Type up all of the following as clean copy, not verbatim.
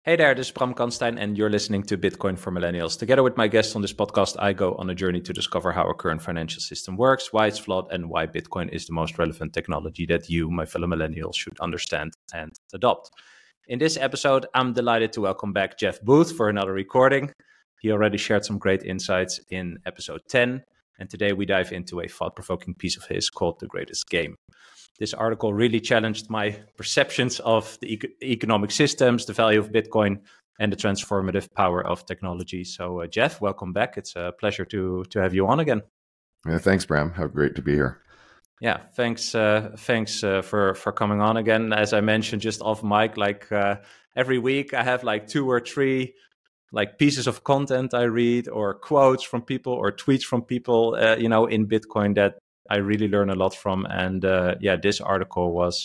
Hey there, this is Bram Kanstein, and you're listening to Bitcoin for Millennials. Together with my guests on this podcast, I go on a journey to discover how our current financial system works, why it's flawed, and why Bitcoin is the most relevant technology that you, my fellow millennials, should understand and adopt. In this episode, I'm delighted to welcome back Jeff Booth for another recording. He already shared some great insights in episode 10, and today we dive into a thought-provoking piece of his called The Greatest Game. This article really challenged my perceptions of the economic systems, the value of Bitcoin, and the transformative power of technology. So, Jeff, welcome back. It's a pleasure to have you on again. Yeah, thanks, Bram. How great to be here. Yeah, thanks for coming on again. As I mentioned just off mic, every week I have like 2 or 3 pieces of content I read, or quotes from people, or tweets from people, in Bitcoin that I really learn a lot from. And this article was,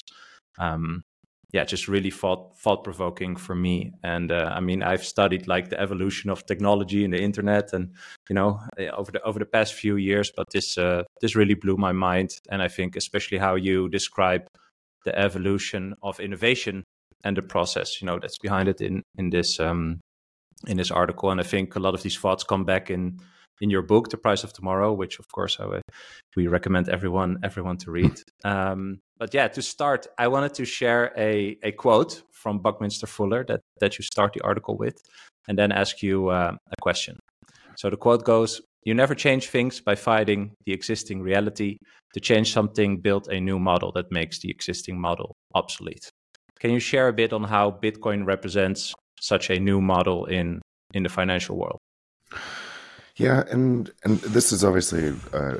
just really thought-provoking for me. And I've studied like the evolution of technology and the internet, and over the past few years. But this really blew my mind, and I think especially how you describe the evolution of innovation and the process, that's behind it in this article. And I think a lot of these thoughts come back in your book, The Price of Tomorrow, which of course we recommend everyone to read. But to start, I wanted to share a quote from Buckminster Fuller that you start the article with, and then ask you a question. So the quote goes, "You never change things by fighting the existing reality. To change something, build a new model that makes the existing model obsolete." Can you share a bit on how Bitcoin represents such a new model in the financial world? Yeah, and this is obviously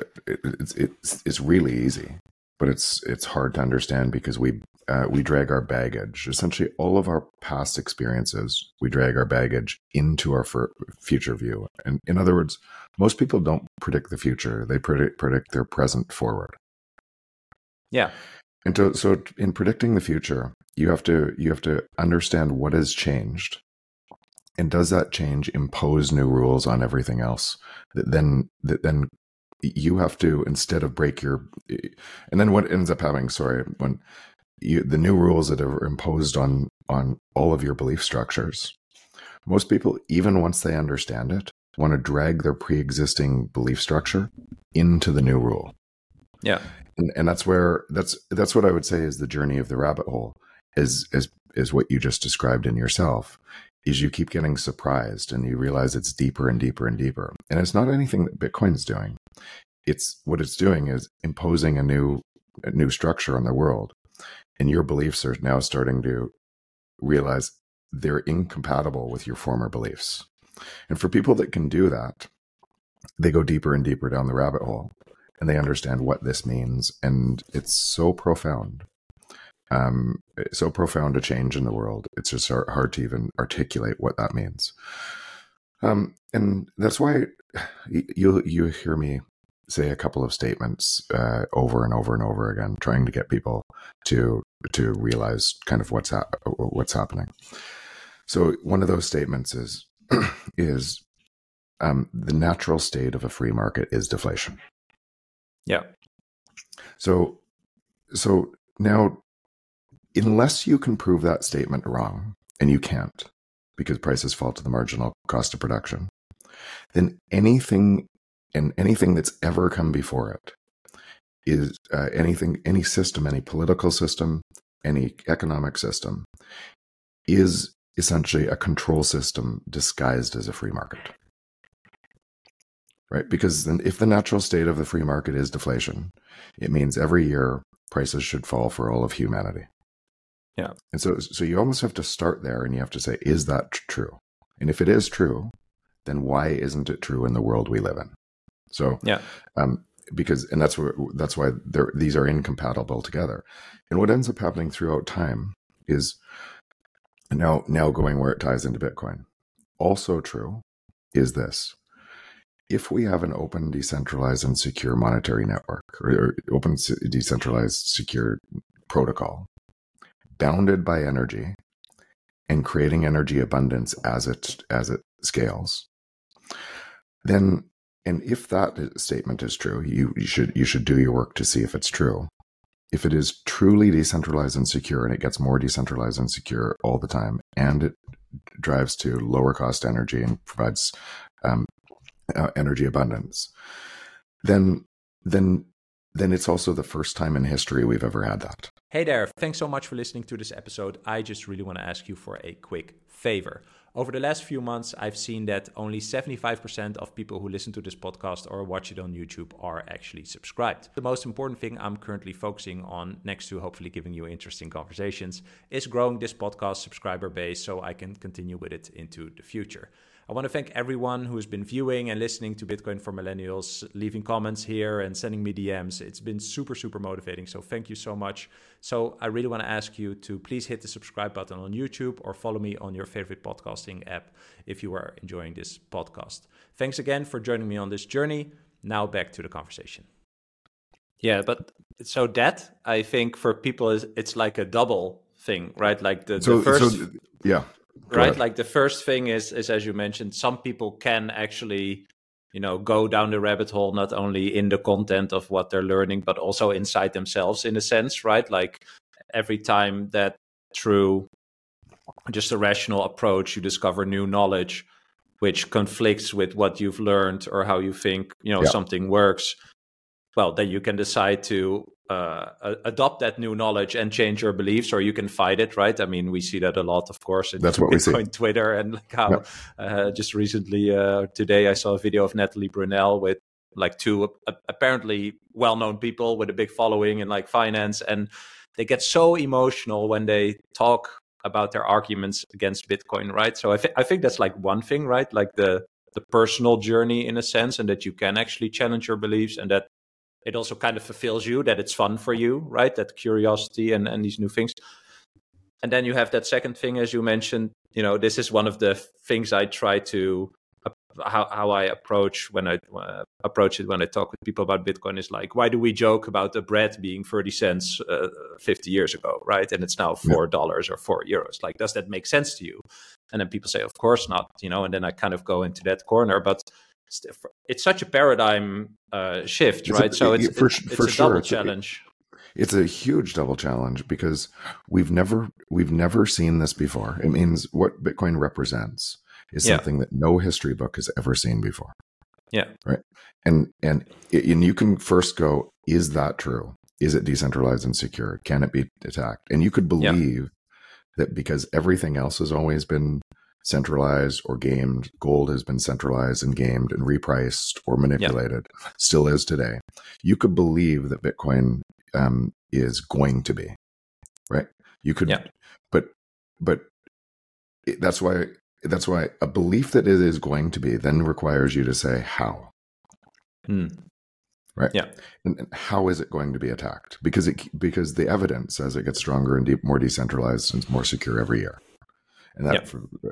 it's really easy, but it's hard to understand because we drag our baggage, essentially all of our past experiences. We drag our baggage into our future view, and in other words, most people don't predict the future; they predict their present forward. Yeah, and so in predicting the future, you have to understand what has changed. And does that change impose new rules on everything else? That then you have to, instead of break your, and then what ends up happening? When the new rules that are imposed on all of your belief structures, most people, even once they understand it, want to drag their pre-existing belief structure into the new rule. Yeah, and that's what I would say is the journey of the rabbit hole. Is what you just described in yourself. Is you keep getting surprised and you realize it's deeper and deeper and deeper. And it's not anything that Bitcoin's doing. What it's doing is imposing a new structure on the world. And your beliefs are now starting to realize they're incompatible with your former beliefs. And for people that can do that, they go deeper and deeper down the rabbit hole and they understand what this means. And it's so profound. So profound a change in the world. It's just hard to even articulate what that means. And that's why you hear me say a couple of statements over and over and over again, trying to get people to realize kind of what's happening. So one of those statements is the natural state of a free market is deflation. Yeah. So now, unless you can prove that statement wrong, and you can't, because prices fall to the marginal cost of production, then anything that's ever come before it is any system, any political system, any economic system is essentially a control system disguised as a free market. Right? Because then if the natural state of the free market is deflation, it means every year prices should fall for all of humanity. Yeah. And so you almost have to start there, and you have to say, is that true? And if it is true, then why isn't it true in the world we live in? So, yeah. That's why these are incompatible together. And what ends up happening throughout time is now going where it ties into Bitcoin. Also true is this: if we have an open, decentralized, and secure monetary network, or open, decentralized, secure protocol, bounded by energy and creating energy abundance as it scales, then, and if that statement is true, you should do your work to see if it's true. If it is truly decentralized and secure, and it gets more decentralized and secure all the time, and drives to lower cost energy and provides energy abundance, then it's also the first time in history we've ever had that. Hey there, thanks so much for listening to this episode. I just really want to ask you for a quick favor. Over the last few months, I've seen that only 75% of people who listen to this podcast or watch it on YouTube are actually subscribed. The most important thing I'm currently focusing on, next to hopefully giving you interesting conversations, is growing this podcast subscriber base so I can continue with it into the future. I want to thank everyone who's been viewing and listening to Bitcoin for Millennials, leaving comments here and sending me DMs. It's been super, super motivating. So thank you so much. So I really want to ask you to please hit the subscribe button on YouTube or follow me on your favorite podcasting app if you are enjoying this podcast. Thanks again for joining me on this journey. Now back to the conversation. Yeah, but so that I think for people it's like a double thing, right? Like the first... yeah. Right, like the first thing is as you mentioned, some people can actually, go down the rabbit hole, not only in the content of what they're learning, but also inside themselves in a sense, right? Like every time that through just a rational approach, you discover new knowledge, which conflicts with what you've learned or how you think, something works. Well, then you can decide to adopt that new knowledge and change your beliefs, or you can fight it, right? I mean, we see that a lot, of course, in That's what Bitcoin we see. Twitter, and like how just recently, today, I saw a video of Natalie Brunell with like two apparently well-known people with a big following in like finance, and they get so emotional when they talk about their arguments against Bitcoin, right? So I think that's like one thing, right? Like the personal journey in a sense, and that you can actually challenge your beliefs, and that it also kind of fulfills you, that it's fun for you, right? That curiosity and these new things. And then you have that second thing, as you mentioned, this is one of the things I try to, how I approach when I approach it when I talk with people about Bitcoin is like, why do we joke about the bread being 30 cents 50 years ago, right? And it's now $4 or €4. Like, does that make sense to you? And then people say, of course not, and then I kind of go into that corner. But it's such a paradigm shift, right? So it's a double challenge. It's a huge double challenge because we've never seen this before. It means what Bitcoin represents is something that no history book has ever seen before. Yeah. Right. And you can first go, is that true? Is it decentralized and secure? Can it be attacked? And you could believe that because everything else has always been centralized or gamed, gold has been centralized and gamed and repriced or manipulated, still is today. You could believe that Bitcoin is going to be, right? You could, but that's why a belief that it is going to be then requires you to say how, right? Yeah, and how is it going to be attacked? Because the evidence says it gets stronger and more decentralized and more secure every year. And that,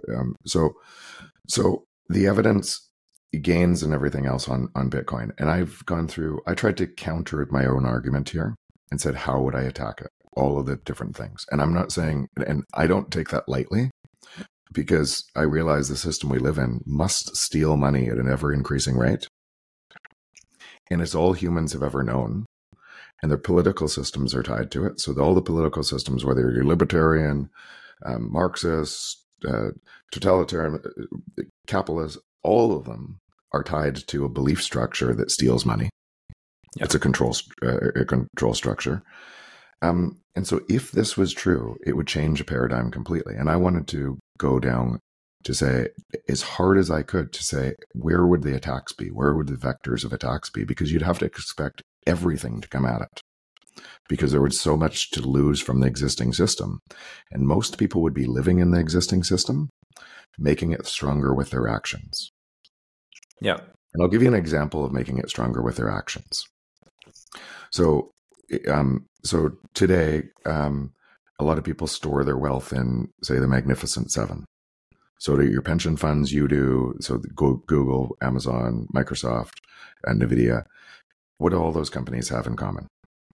so the evidence gains and everything else on Bitcoin. And I tried to counter my own argument here and said, how would I attack it? All of the different things. And I'm not saying, and I don't take that lightly, because I realize the system we live in must steal money at an ever increasing rate. And it's all humans have ever known. And their political systems are tied to it. So all the political systems, whether you're libertarian, Marxist, totalitarian, capitalist, all of them are tied to a belief structure that steals money. It's a control structure. And so if this was true, it would change a paradigm completely. And I wanted to go down to say, as hard as I could, to say, where would the attacks be? Where would the vectors of attacks be? Because you'd have to expect everything to come at it, because there was so much to lose from the existing system. And most people would be living in the existing system, making it stronger with their actions. Yeah. And I'll give you an example of making it stronger with their actions. So today, a lot of people store their wealth in, say, the Magnificent Seven. So do your pension funds, you do, so Google, Amazon, Microsoft, and NVIDIA. What do all those companies have in common?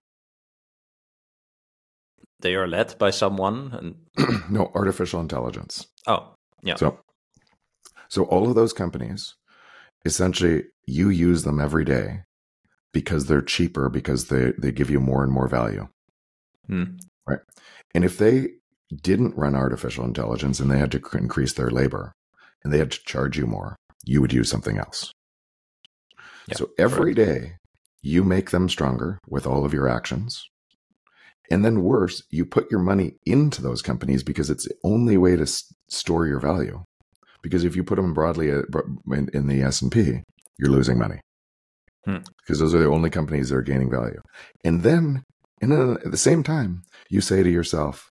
They are led by someone. And No, artificial intelligence. Oh, yeah. So all of those companies, essentially, you use them every day because they're cheaper, because they give you more and more value. Right? And if they didn't run artificial intelligence and they had to increase their labor and they had to charge you more, you would use something else. Yeah, so every day you make them stronger with all of your actions. And then worse, you put your money into those companies because it's the only way to store your value. Because if you put them broadly in the S&P, you're losing money. Because those are the only companies that are gaining value. And then at the same time, you say to yourself,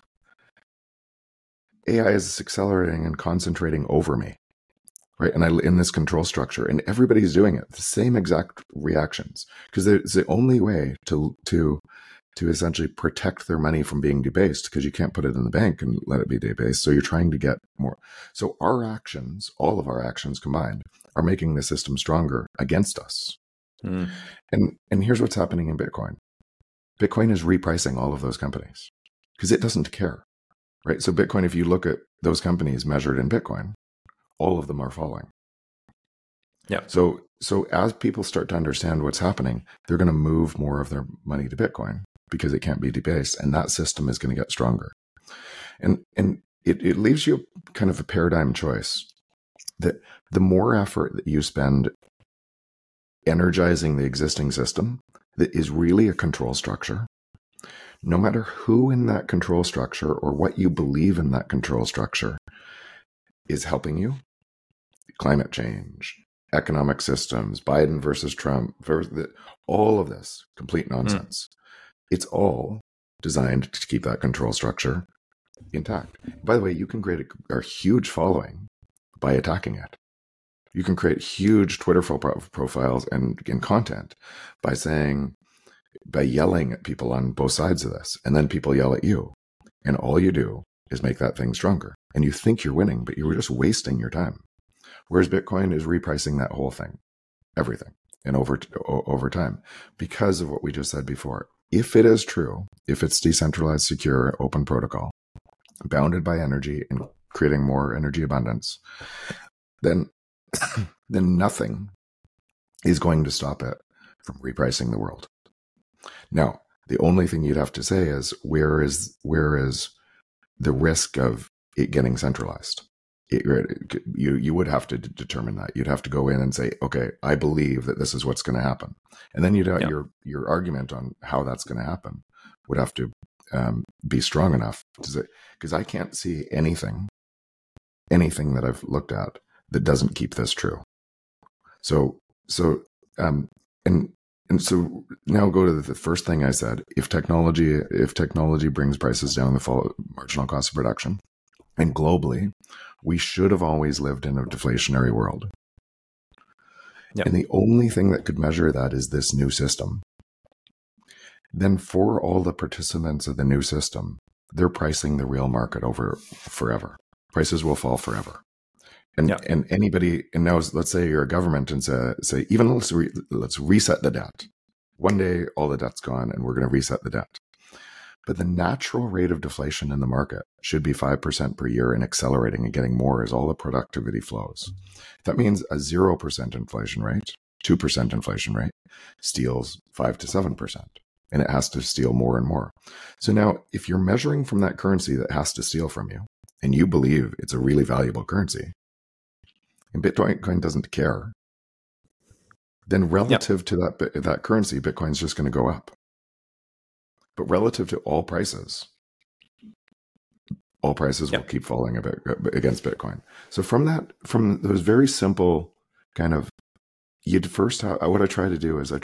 AI is accelerating and concentrating over me, right? And in this control structure, and everybody's doing it, the same exact reactions, because it's the only way to essentially protect their money from being debased, because you can't put it in the bank and let it be debased. So you're trying to get more. So our actions, all of our actions combined, are making the system stronger against us. And here's what's happening in Bitcoin. Bitcoin is repricing all of those companies because it doesn't care. Right. So Bitcoin, if you look at those companies measured in Bitcoin, all of them are falling. Yeah. So as people start to understand what's happening, they're going to move more of their money to Bitcoin because it can't be debased, and that system is going to get stronger. And it leaves you kind of a paradigm choice that the more effort that you spend energizing the existing system that is really a control structure, no matter who in that control structure or what you believe in that control structure is helping you, climate change, economic systems, Biden versus Trump, all of this, complete nonsense. It's all designed to keep that control structure intact. By the way, you can create a huge following by attacking it. You can create huge Twitter profiles and content by yelling at people on both sides of this, and then people yell at you, and all you do is make that thing stronger, and you think you're winning, but you're just wasting your time. Whereas Bitcoin is repricing that whole thing, everything, and over time, because of what we just said before. If it is true, if it's decentralized, secure, open protocol, bounded by energy and creating more energy abundance, then nothing is going to stop it from repricing the world. Now, the only thing you'd have to say is where is the risk of it getting centralized? You would have to determine that. You'd have to go in and say, okay, I believe that this is what's going to happen, and then your argument on how that's going to happen would have to be strong enough to say, because I can't see anything that I've looked at that doesn't keep this true. So now go to the first thing I said. If technology brings prices down, the marginal cost of production, and globally, we should have always lived in a deflationary world. Yep. And the only thing that could measure that is this new system. Then for all the participants of the new system, they're pricing the real market over forever. Prices will fall forever. And anybody, and now let's say you're a government and say even let's reset the debt. One day all the debt's gone and we're going to reset the debt. But the natural rate of deflation in the market should be 5% per year and accelerating and getting more as all the productivity flows. That means a 0% inflation rate, 2% inflation rate steals 5 to 7%, and it has to steal more and more. So now if you're measuring from that currency that has to steal from you, and you believe it's a really valuable currency, and Bitcoin doesn't care, then relative to that currency, Bitcoin's just going to go up. But relative to all prices will keep falling a bit against Bitcoin. So from those very simple kind of, what I try to do is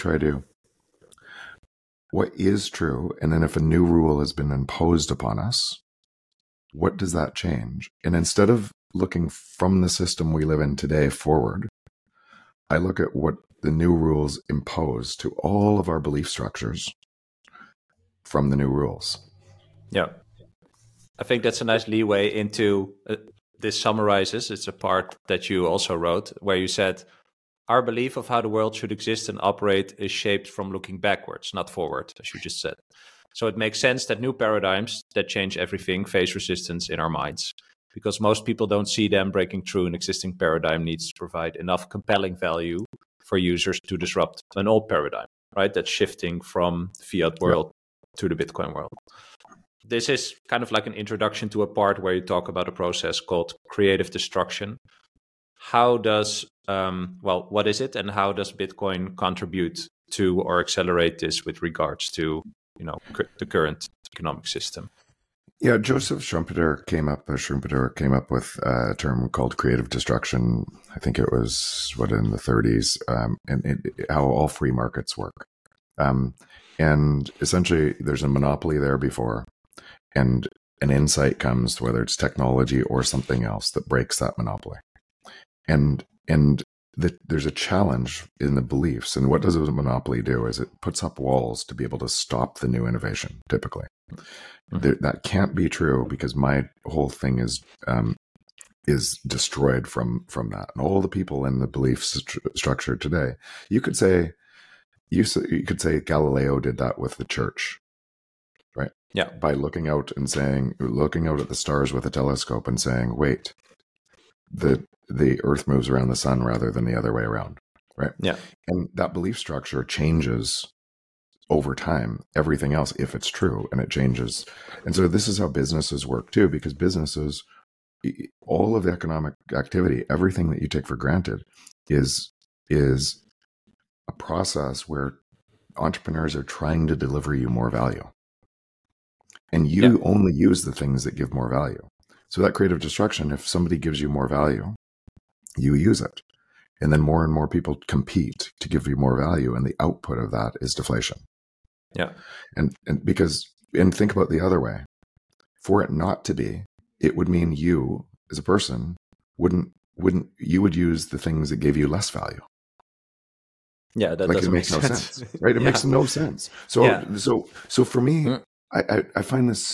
what is true, and then if a new rule has been imposed upon us, what does that change? And instead of looking from the system we live in today forward, I look at what the new rules impose to all of our belief structures from the new rules. Yeah. I think that's a nice leeway into this summarizes. It's a part that you also wrote where you said, our belief of how the world should exist and operate is shaped from looking backwards, not forward, as you just said. So it makes sense that new paradigms that change everything face resistance in our minds, because most people don't see them breaking through an existing paradigm needs to provide enough compelling value for users to disrupt an old paradigm, right? That's shifting from the fiat world to the Bitcoin world. this is kind of like an introduction to a part where you talk about a process called creative destruction. How does, what is it, and how does Bitcoin contribute to or accelerate this with regards to, the current economic system? Yeah, Joseph Schumpeter came up with a term called creative destruction. I think it was in the 30s, and how all free markets work. And essentially, there's a monopoly there before, and an insight comes, whether it's technology or something else, that breaks that monopoly. And there's a challenge in the beliefs. And what does a monopoly do? Is it puts up walls to be able to stop the new innovation, typically. That can't be true, because my whole thing is destroyed from that. And all the people in the belief structure today, you could say Galileo did that with the church, right? Yeah. By looking out at the stars with a telescope and saying, wait, the earth moves around the sun rather than the other way around, right? Yeah. And that belief structure changes over time, everything else, if it's true, and it changes. And so this is how businesses work too, because businesses, all of the economic activity, everything that you take for granted is a process where entrepreneurs are trying to deliver you more value. And you only use the things that give more value. So that creative destruction, if somebody gives you more value, you use it. And then more and more people compete to give you more value. And the output of that is deflation. Yeah. And think about the other way. For it not to be, it would mean you as a person you would use the things that gave you less value. Yeah, that doesn't make no sense. Right? It makes no sense. So for me, I find this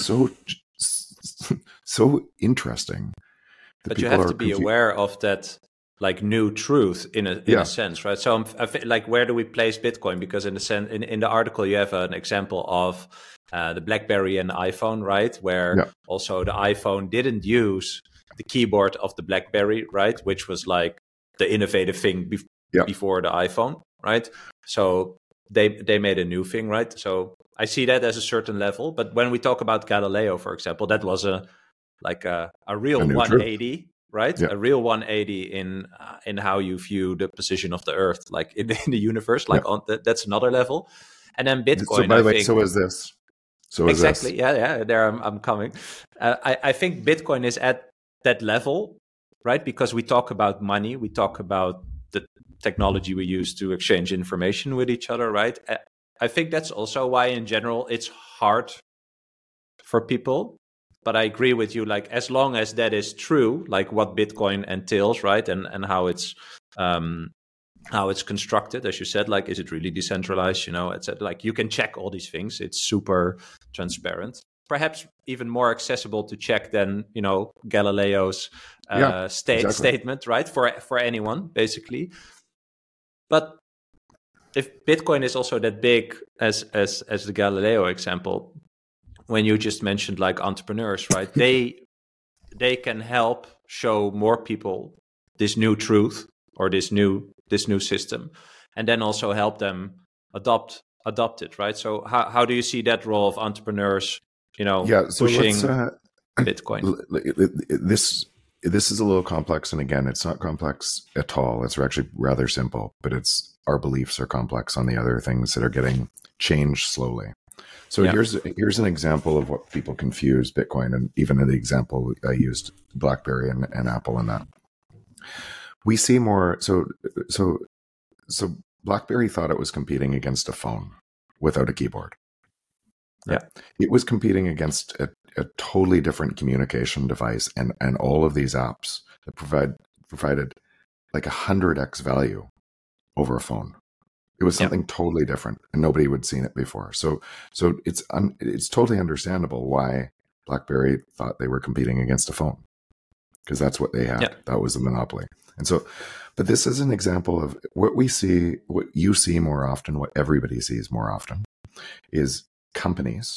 so interesting. But you have to be aware of that, like, new truth in a sense, right? So I feel like, where do we place Bitcoin? Because in the article you have an example of the BlackBerry and the iPhone, right? Where also the iPhone didn't use the keyboard of the BlackBerry, right? Which was like the innovative thing before the iPhone, right? So they made a new thing, right? So I see that as a certain level. But when we talk about Galileo, for example, that was a real 180. Truth. Right, a real 180 in how you view the position of the Earth, like in the universe, like that's another level. And then Bitcoin. So by the way, so is this. So exactly, is this. Yeah. There I'm coming. I think Bitcoin is at that level, right? Because we talk about money, we talk about the technology we use to exchange information with each other, right? I think that's also why, in general, it's hard for people. But I agree with you, like, as long as that is true, like what Bitcoin entails, right? And how it's constructed, as you said, like, is it really decentralized? It's like, you can check all these things. It's super transparent, perhaps even more accessible to check than, Galileo's statement, right? For anyone, basically. But if Bitcoin is also that big as the Galileo example, when you just mentioned, like, entrepreneurs, right? They can help show more people this new truth or this new system, and then also help them adopt it, right? So how do you see that role of entrepreneurs, pushing Bitcoin? This is a little complex, and again, it's not complex at all. It's actually rather simple, but our beliefs are complex on the other things that are getting changed slowly. So here's an example of what people confuse Bitcoin, and even in the example I used, BlackBerry and Apple and that. We see more. So BlackBerry thought it was competing against a phone without a keyboard. Right? Yeah, it was competing against a totally different communication device, and all of these apps that provided like 100x value over a phone. It was something totally different, and nobody would seen it before. So it's totally understandable why BlackBerry thought they were competing against a phone, because that's what they had. Yeah. That was the monopoly. And so, but this is an example of what we see, what you see more often, what everybody sees more often, is companies,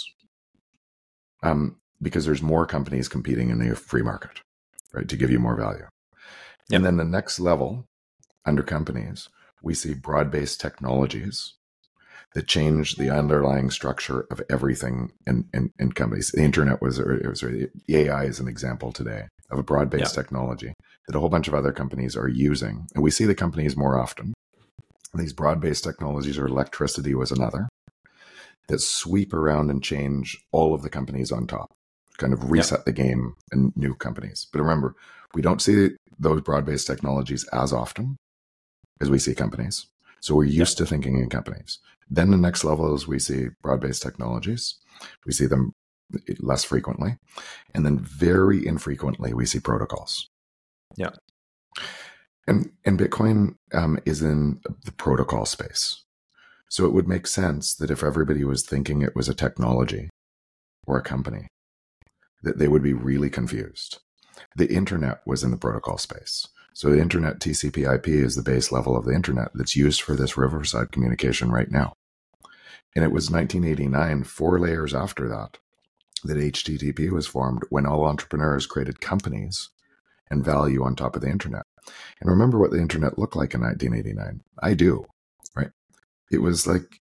because there's more companies competing in the free market, right, to give you more value. And then the next level under companies, we see broad-based technologies that changed the underlying structure of everything in companies. The internet AI is an example today of a broad-based technology that a whole bunch of other companies are using. And we see the companies more often. These broad-based technologies, or electricity was another, that sweep around and change all of the companies on top, kind of reset the game in new companies. But remember, we don't see those broad-based technologies as often as we see companies. So we're used to thinking in companies. Then the next level is we see broad-based technologies. We see them less frequently. And then very infrequently, we see protocols. Yeah. And Bitcoin is in the protocol space. So it would make sense that if everybody was thinking it was a technology or a company, that they would be really confused. The internet was in the protocol space. So the internet TCP/IP is the base level of the internet that's used for this Riverside communication right now. And it was 1989, 4 layers after that, that HTTP was formed, when all entrepreneurs created companies and value on top of the internet. And remember what the internet looked like in 1989. I do, right? It was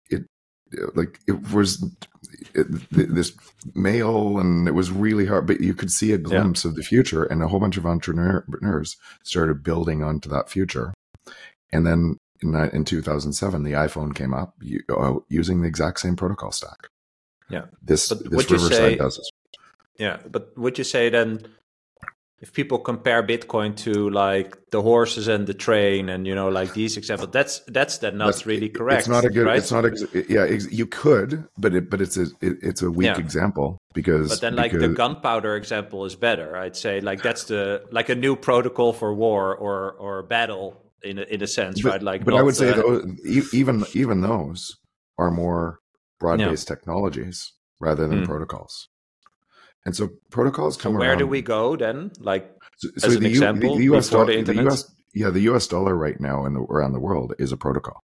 this mail, and it was really hard, but you could see a glimpse of the future, and a whole bunch of entrepreneurs started building onto that future. And then in 2007, the iPhone came up using the exact same protocol stack. Yeah. This Riverside does this. Yeah, but would you say then, if people compare Bitcoin to like the horses and the train, and like these examples, that's then not really correct. It's not a good. Right? It's not. You could, but it's a weak example because. But then, the gunpowder example is better. I'd say that's a new protocol for war or battle in a sense, right? But I would say even those are more broad-based technologies rather than protocols. And so protocols come around. Where do we go then? As an example, the US before the internet? The US dollar right now around the world is a protocol.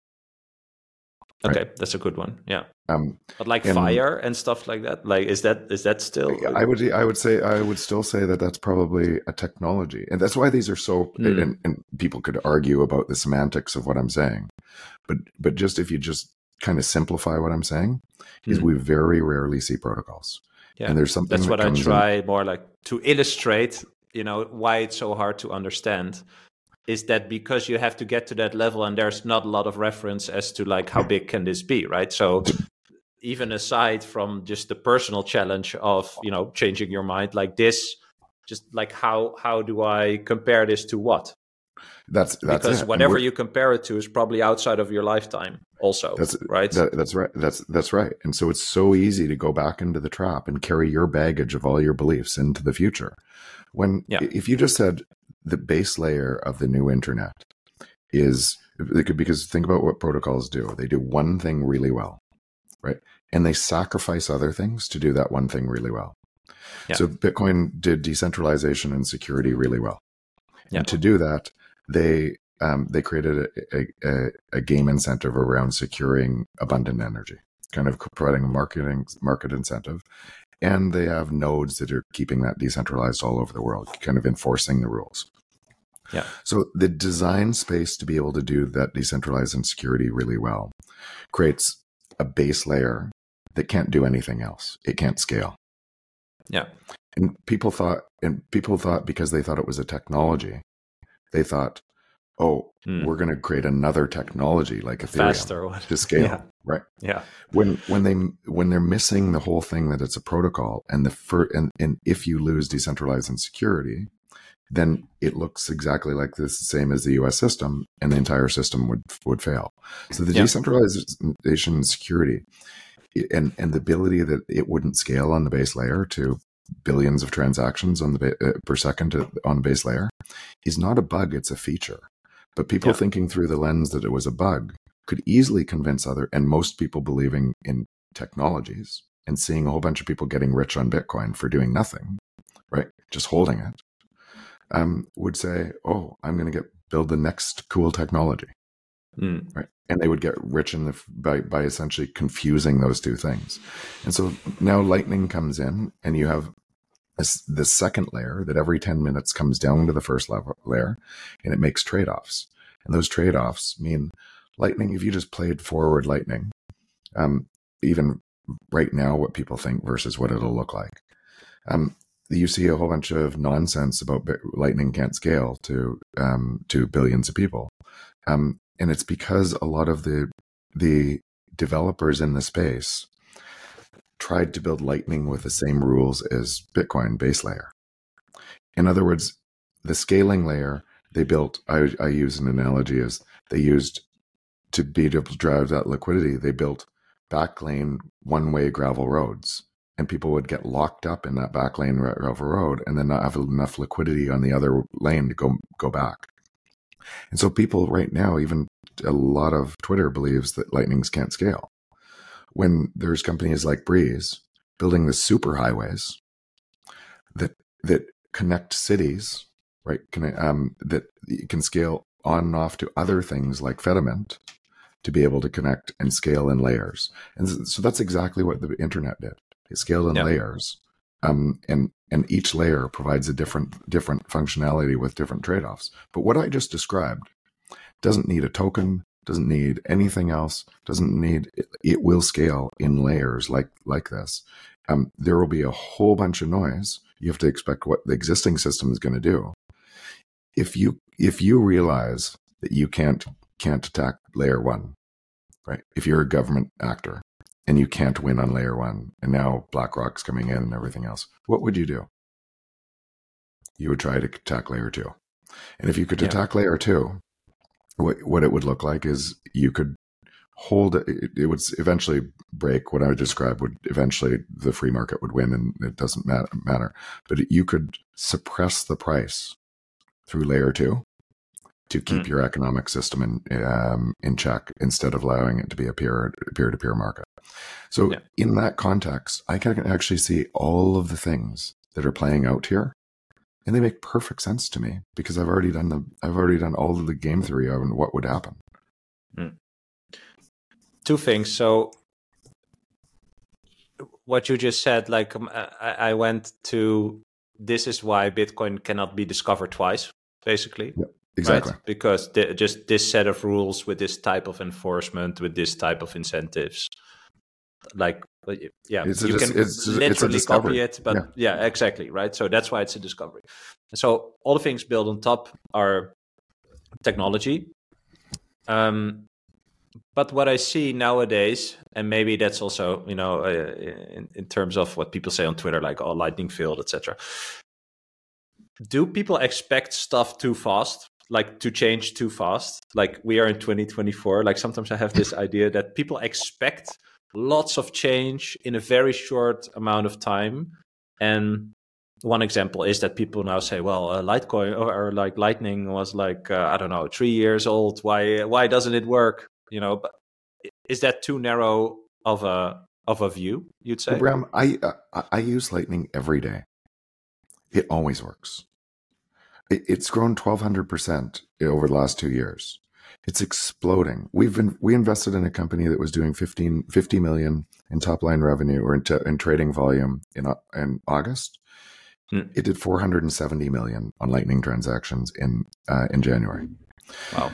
Okay, right? That's a good one. Yeah. But fire and stuff like that, is that still? I would still say that that's probably a technology, and that's why these are so. And people could argue about the semantics of what I'm saying, but just if you just kind of simplify what I'm saying, is we very rarely see protocols. Yeah, and there's something that's what I try more to illustrate. Why it's so hard to understand is that because you have to get to that level, and there's not a lot of reference as to how big can this be, right? So even aside from just the personal challenge of changing your mind like this, just how do I compare this to what? That's because whatever you compare it to is probably outside of your lifetime also, right? That's right. That's right. And so it's so easy to go back into the trap and carry your baggage of all your beliefs into the future. If you just said the base layer of the new internet is, because think about what protocols do. They do one thing really well, right? And they sacrifice other things to do that one thing really well. Yeah. So Bitcoin did decentralization and security really well. Yeah. And to do that, they created a game incentive around securing abundant energy, kind of providing a market incentive. And they have nodes that are keeping that decentralized all over the world, kind of enforcing the rules. Yeah. So the design space to be able to do that decentralized and security really well creates a base layer that can't do anything else. It can't scale. Yeah. And people thought because they thought it was a technology, they thought, we're going to create another technology like Ethereum faster one to scale, right? Yeah. When they're missing the whole thing that it's a protocol, and if you lose decentralized and security, then it looks exactly like the same as the US system, and the entire system would fail. So the decentralization and security and the ability that it wouldn't scale on the base layer to billions of transactions on per second on the base layer is not a bug, it's a feature. But people thinking through the lens that it was a bug could easily convince and most people believing in technologies and seeing a whole bunch of people getting rich on Bitcoin for doing nothing, right? Just holding it, would say, I'm going to build the next cool technology, right? And they would get rich by essentially confusing those two things. And so now Lightning comes in, and you have the second layer that every 10 minutes comes down to the first layer, and it makes trade-offs. And those trade-offs mean Lightning, if you just played forward Lightning, even right now, what people think versus what it'll look like. You see a whole bunch of nonsense about Lightning can't scale to billions of people, and it's because a lot of the developers in the space tried to build Lightning with the same rules as Bitcoin base layer. In other words, the scaling layer they built, I use an analogy as they used to be able to drive that liquidity. They built backlane one-way gravel roads, and people would get locked up in that backlane gravel road and then not have enough liquidity on the other lane to go back. And so people right now, even a lot of Twitter believes that Lightnings can't scale. When there's companies like Breeze building the super highways that connect cities, right? That you can scale on and off to other things like Fedimint to be able to connect and scale in layers. And so that's exactly what the internet did. It scaled in layers. And each layer provides a different functionality with different trade-offs. But what I just described doesn't need a token, doesn't need anything else, it will scale in layers like this. There will be a whole bunch of noise. You have to expect what the existing system is going to do. If you realize that you can't attack layer one, right? If you're a government actor and you can't win on layer one, and now BlackRock's coming in and everything else, what would you do? You would try to attack layer two. And if you could attack layer two, what it would look like is you could hold it would eventually break. What I described would eventually the free market would win, and it doesn't matter. But you could suppress the price through layer two to keep your economic system in check instead of allowing it to be a peer-to-peer market. So in that context, I can actually see all of the things that are playing out here, and they make perfect sense to me because I've already done all of the game theory of what would happen. Two things. So what you just said, like I went to, this is why Bitcoin cannot be discovered twice, basically. Yep, exactly. Right? Because just this set of rules with this type of enforcement, with this type of incentives, like, you can literally copy it, but exactly, right? So that's why it's a discovery. So all the things built on top are technology. But what I see nowadays, and maybe that's also, in terms of what people say on Twitter, like, oh, Lightning failed, etc. Do people expect stuff too fast, like to change too fast? Like we are in 2024. Like sometimes I have this idea that people expect lots of change in a very short amount of time. And one example is that people now say, well, Litecoin or like Lightning was like, 3 years old. Why doesn't it work? But is that too narrow of a view, you'd say? Well, Bram, I use Lightning every day. It always works. It's grown 1,200% over the last 2 years. It's exploding. We invested in a company that was doing 50 million in top line revenue or in trading volume in August. It did 470 million on Lightning transactions in January. Wow.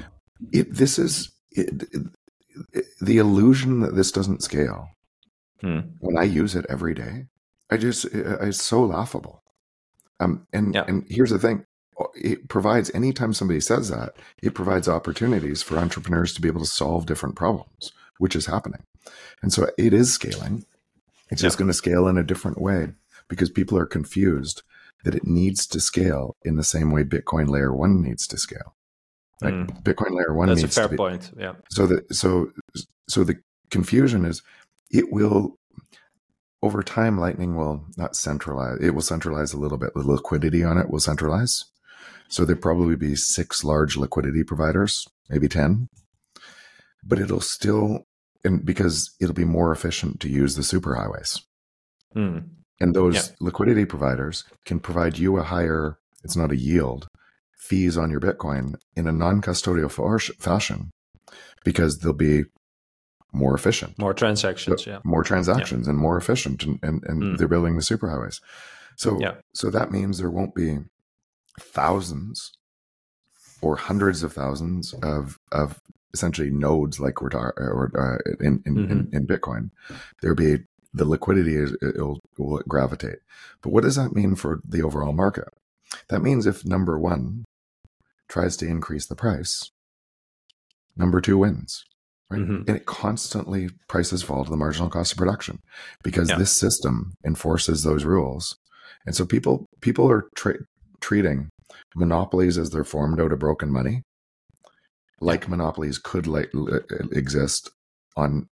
The illusion that this doesn't scale. When I use it every day, it's so laughable. And here's the thing. It provides, anytime somebody says that, it provides opportunities for entrepreneurs to be able to solve different problems, which is happening. And so it is scaling. It's just going to scale in a different way because people are confused that it needs to scale in the same way Bitcoin layer one needs to scale. Like Bitcoin layer one needs to That's a fair point. Yeah. So the confusion is, it will, over time, Lightning will not centralize. It will centralize a little bit. The liquidity on it will centralize. So there'll probably be 6 large liquidity providers, maybe 10. But it'll still, and because it'll be more efficient to use the superhighways. And those liquidity providers can provide you a higher, it's not a yield, fees on your Bitcoin in a non-custodial fashion because they'll be more efficient. More transactions, More transactions and more efficient, and they're building the superhighways. So that means there won't be thousands or hundreds of thousands of essentially nodes like we're talking, or in Bitcoin, the liquidity will gravitate. But what does that mean for the overall market? That means if number one tries to increase the price, number two wins. Right? And it constantly, prices fall to the marginal cost of production because this system enforces those rules. And so people are treating monopolies as they're formed out of broken money, like monopolies could exist on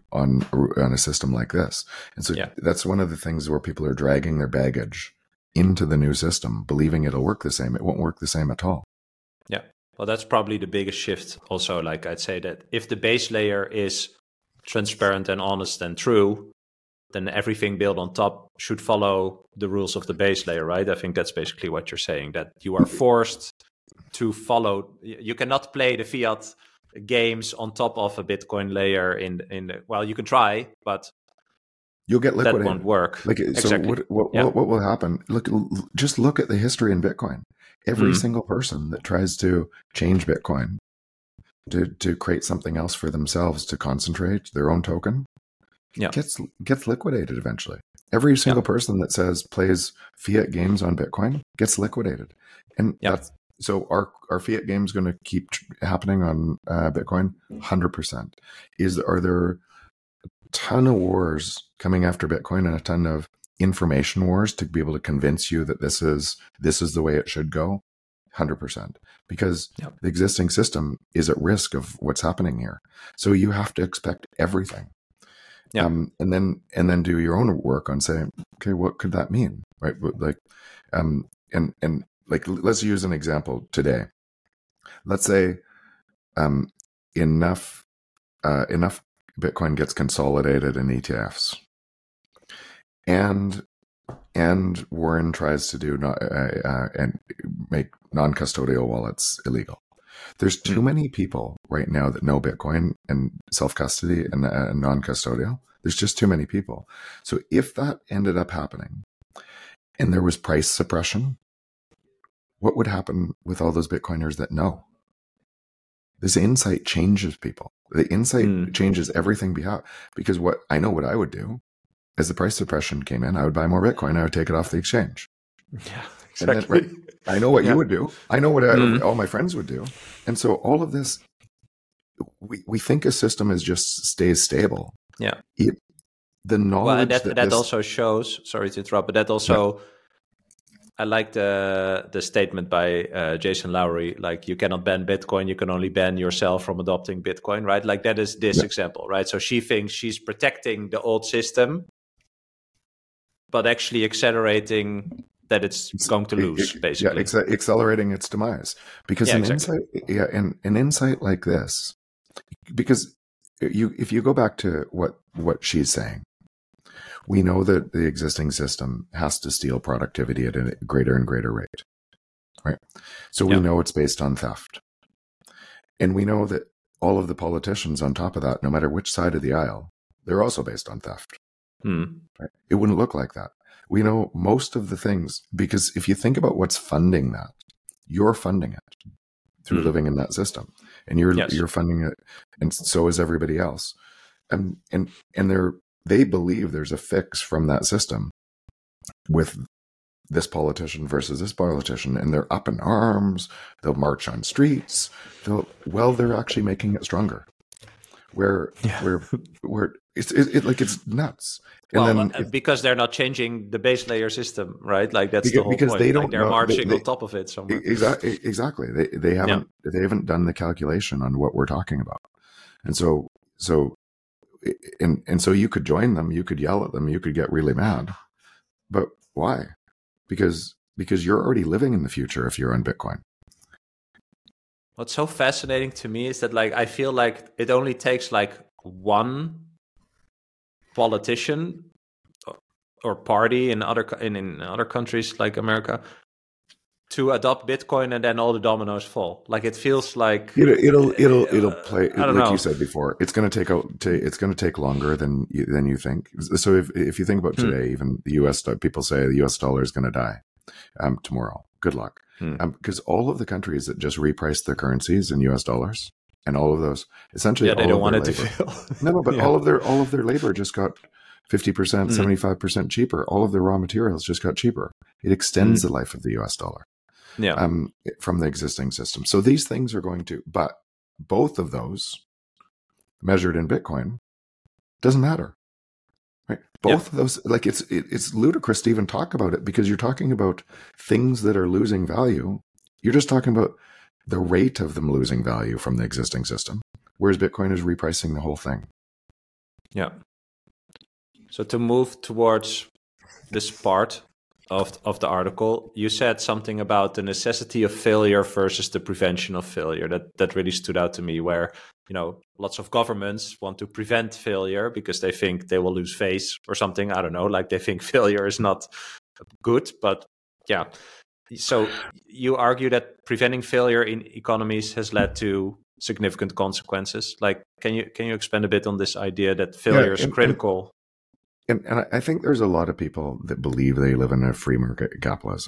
a system like this. And so that's one of the things where people are dragging their baggage into the new system, believing it'll work the same. It won't work the same at all. Yeah. Well, that's probably the biggest shift also. Like I'd say that if the base layer is transparent and honest and true, then everything built on top should follow the rules of the base layer, right? I think that's basically what you're saying, that you are forced to follow. You cannot play the fiat games on top of a Bitcoin layer well, you can try, but you'll get liquidated. That won't work. Like, exactly. So what will happen? Just look at the history in Bitcoin. Every single person that tries to change Bitcoin to create something else for themselves, to concentrate their own token, gets liquidated eventually. Every single person that plays fiat games on Bitcoin gets liquidated. And so our fiat games going to keep happening on Bitcoin? 100%. Are there a ton of wars coming after Bitcoin and a ton of information wars to be able to convince you that this is the way it should go? 100%. Because the existing system is at risk of what's happening here. So you have to expect everything. And then do your own work on saying, okay, what could that mean? Right? Like, and like, let's use an example today. Let's say enough Bitcoin gets consolidated in ETFs, and Warren tries to do and make non-custodial wallets illegal. There's too many people right now that know Bitcoin and self-custody and non-custodial. There's just too many people. So if that ended up happening and there was price suppression, what would happen with all those Bitcoiners that know? This insight changes people. The insight changes everything because what I would do as the price suppression came in, I would buy more Bitcoin. I would take it off the exchange. Yeah, exactly. Then, I know what you would do. I know what all my friends would do. And so all of this, we think a system stays stable. Yeah. The knowledge that also shows, sorry to interrupt, but that also, I like the statement by Jason Lowry, like, you cannot ban Bitcoin, you can only ban yourself from adopting Bitcoin, right? Like, that is this example, right? So she thinks she's protecting the old system, but actually accelerating that it's going to lose, basically. Yeah, accelerating its demise. Because an insight like this, because if you go back to what she's saying, we know that the existing system has to steal productivity at a greater and greater rate, right? So we know it's based on theft. And we know that all of the politicians on top of that, no matter which side of the aisle, they're also based on theft. Right? It wouldn't look like that. We know most of the things, because if you think about what's funding that, you're funding it through living in that system, and you're funding it, and so is everybody else. And they believe there's a fix from that system with this politician versus this politician, and they're up in arms. They'll march on streets. They're actually making it stronger. Where it's nuts. And because they're not changing the base layer system, right? Like, that's the whole because point. They don't they're marching on top of it somewhere. Exactly. They haven't done the calculation on what we're talking about, and so you could join them, you could yell at them, you could get really mad, but why? Because you're already living in the future if you're on Bitcoin. What's so fascinating to me is that, like, I feel like it only takes like one politician or party in other countries like America to adopt Bitcoin, and then all the dominoes fall. Like, it feels like it'll play, like you said before. It's going to take longer than you think. So if you think about today, even the US, people say the US dollar is going to die tomorrow. Good luck. Because all of the countries that just repriced their currencies in US dollars, and all of those essentially they all don't of want their it to labor. fail. No, but Yeah. all of their labor just got 50%, 75% cheaper. All of their raw materials just got cheaper. It extends the life of the US dollar Yeah. from the existing system. So these things are going to, but both of those measured in Bitcoin doesn't matter. Right? Both of those, like it's ludicrous to even talk about it because you're talking about things that are losing value. You're just talking about the rate of them losing value from the existing system, whereas Bitcoin is repricing the whole thing. Yeah. So to move towards this part of the article, you said something about the necessity of failure versus the prevention of failure. That really stood out to me, where, lots of governments want to prevent failure because they think they will lose face or something. I don't know, like they think failure is not good, but yeah. So you argue that preventing failure in economies has led to significant consequences. Like, can you expand a bit on this idea that failure is critical? And I think there's a lot of people that believe they live in a free market capitalism.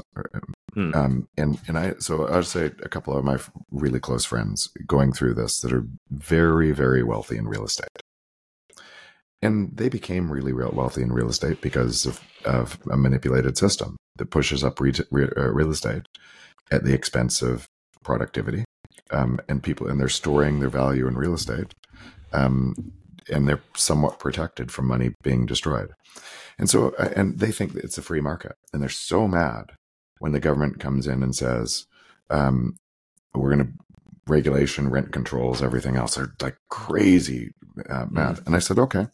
So I'd say a couple of my really close friends going through this that are very, very wealthy in real estate. And they became really wealthy in real estate because of a manipulated system that pushes up real estate at the expense of productivity. And they're storing their value in real estate. And they're somewhat protected from money being destroyed. And so, and they think that it's a free market. And they're so mad when the government comes in and says, we're going to regulation, rent controls, everything else. They're like crazy mad. And I said, okay,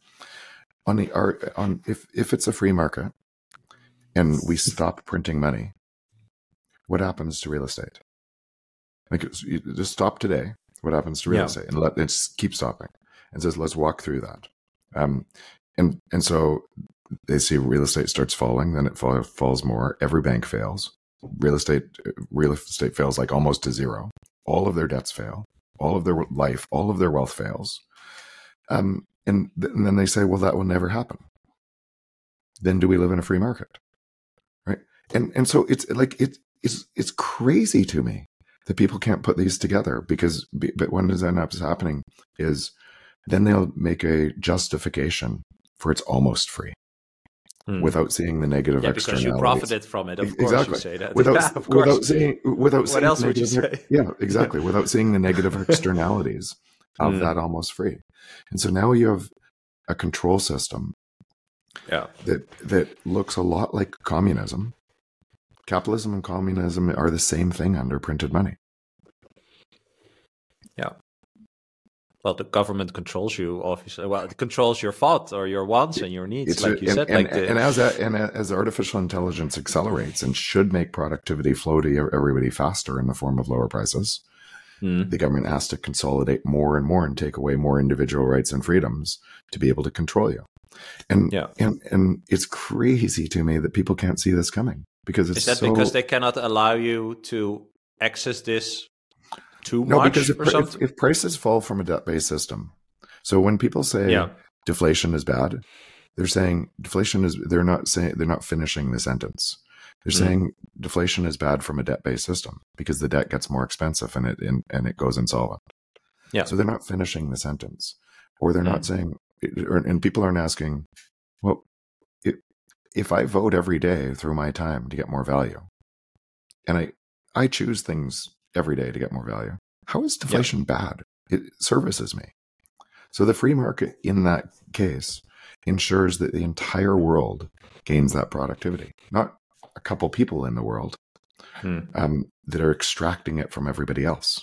if it's a free market and we stop printing money, what happens to real estate? Like, you just stop today. What happens to real estate? And it just keep stopping. And says, let's walk through that. And so they see real estate starts falling, then it falls more. Every bank fails. Real estate fails like almost to zero. All of their debts fail. All of their life, all of their wealth fails. And then they say, well, that will never happen. Then do we live in a free market? Right? And so it's like it's crazy to me that people can't put these together but what ends up happening is then they'll make a justification for it's almost free without seeing the negative externalities. Because you profited from it, of course you say that. Without seeing what else would you say? Yeah, exactly. Without seeing the negative externalities of that almost free. And so now you have a control system that looks a lot like communism. Capitalism and communism are the same thing under printed money. Yeah. Well, the government controls you, obviously. Well, it controls your thought or your wants and your needs, like you said. As artificial intelligence accelerates and should make productivity flow to everybody faster in the form of lower prices, the government has to consolidate more and more and take away more individual rights and freedoms to be able to control you. And it's crazy to me that people can't see this coming because it's because they cannot allow you to access this too no, much? Because if prices fall from a debt-based system, so when people say deflation is bad, they're saying they're not finishing the sentence. They're saying deflation is bad from a debt-based system because the debt gets more expensive and it goes insolvent. Yeah. So they're not finishing the sentence, or they're not saying, and people aren't asking, well, if I vote every day through my time to get more value, and I choose things every day to get more value, how is deflation bad? It services me. So the free market in that case ensures that the entire world gains that productivity, not a couple people in the world that are extracting it from everybody else.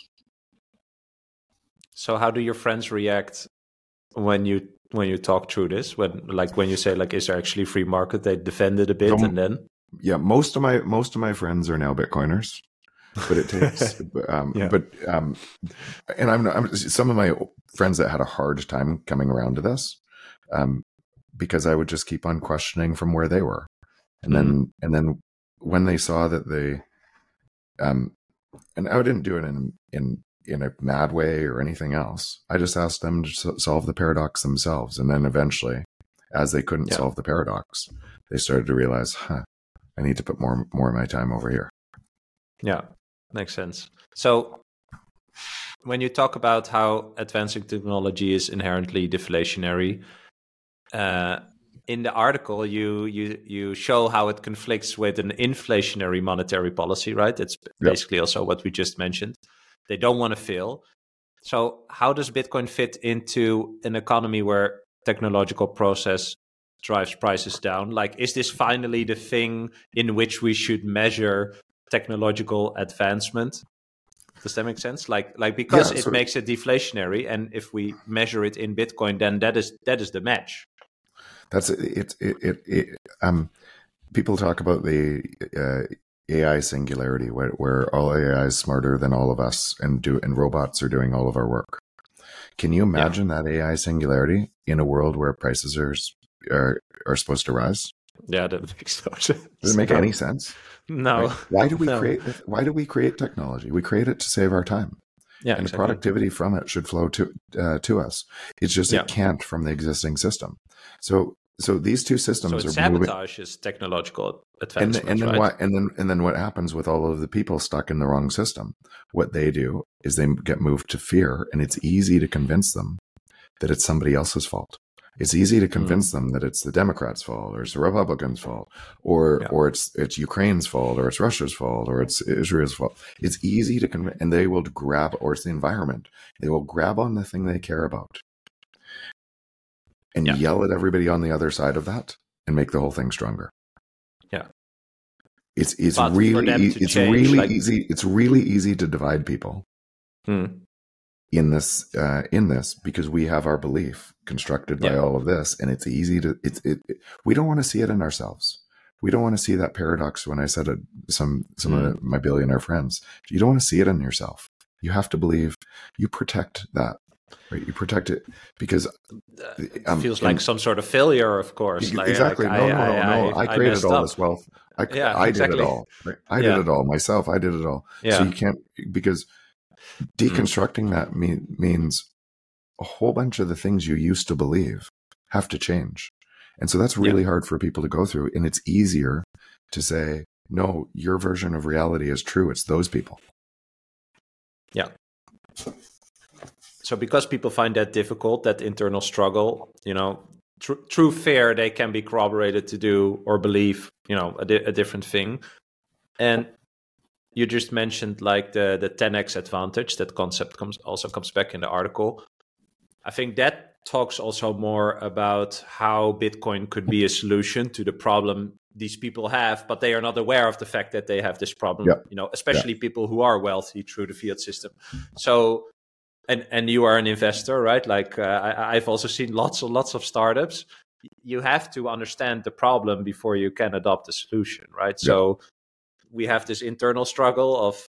So how do your friends react when you talk through this? When you say, like, is there actually free market? They defend it a bit, and then most of my friends are now Bitcoiners. But it takes, and I'm some of my friends that had a hard time coming around to this, because I would just keep on questioning from where they were, and then when they saw that and I didn't do it in a mad way or anything else. I just asked them to solve the paradox themselves, and then eventually, as they couldn't solve the paradox, they started to realize, I need to put more of my time over here. Yeah. Makes sense. So when you talk about how advancing technology is inherently deflationary, in the article you show how it conflicts with an inflationary monetary policy, right? It's basically also what we just mentioned. They don't want to fail. So how does Bitcoin fit into an economy where technological process drives prices down? Like, is this finally the thing in which we should measure technological advancement? Does that make sense? Like because it makes it deflationary, and if we measure it in Bitcoin, then that is the match. That's it. People talk about the AI singularity, where all AI is smarter than all of us, and robots are doing all of our work. Can you imagine that AI singularity in a world where prices are supposed to rise? Yeah, that makes no sense. Does it make any sense? No. Right? Why do we create technology? We create it to save our time. Yeah, and the productivity from it should flow to us. It's just it can't from the existing system. So these two systems are sabotages technological advancement, and then what happens with all of the people stuck in the wrong system? What they do is they get moved to fear, and it's easy to convince them that it's somebody else's fault. It's easy to convince them that it's the Democrats' fault, or it's the Republicans' fault, or it's Ukraine's fault, or it's Russia's fault, or it's Israel's fault. It's easy to convince, and they will grab, or it's the environment. They will grab on the thing they care about and yell at everybody on the other side of that and make the whole thing stronger. Yeah, it's really easy. It's really easy to divide people. In this because we have our belief constructed by all of this, and it's easy to we don't want to see it in ourselves. We don't want to see that paradox. When I said it, some of my billionaire friends, you don't want to see it in yourself. You have to believe. You protect that, right? You protect it because it feels like some sort of failure, of course. Exactly. No. I created all this wealth. I did it all. Right? I did it all myself. I did it all. Yeah. So you can't, because deconstructing that means a whole bunch of the things you used to believe have to change. And so that's really hard for people to go through. And it's easier to say, no, your version of reality is true. It's those people. Yeah. So because people find that difficult, that internal struggle, through fear, they can be corroborated to do or believe, a different thing. And you just mentioned like the 10x advantage. That concept comes back in the article. I think that talks also more about how Bitcoin could be a solution to the problem these people have, but they are not aware of the fact that they have this problem. Especially people who are wealthy through the fiat system. So, and you are an investor, right? Like I've also seen lots of startups. You have to understand the problem before you can adopt a solution, right? So we have this internal struggle of,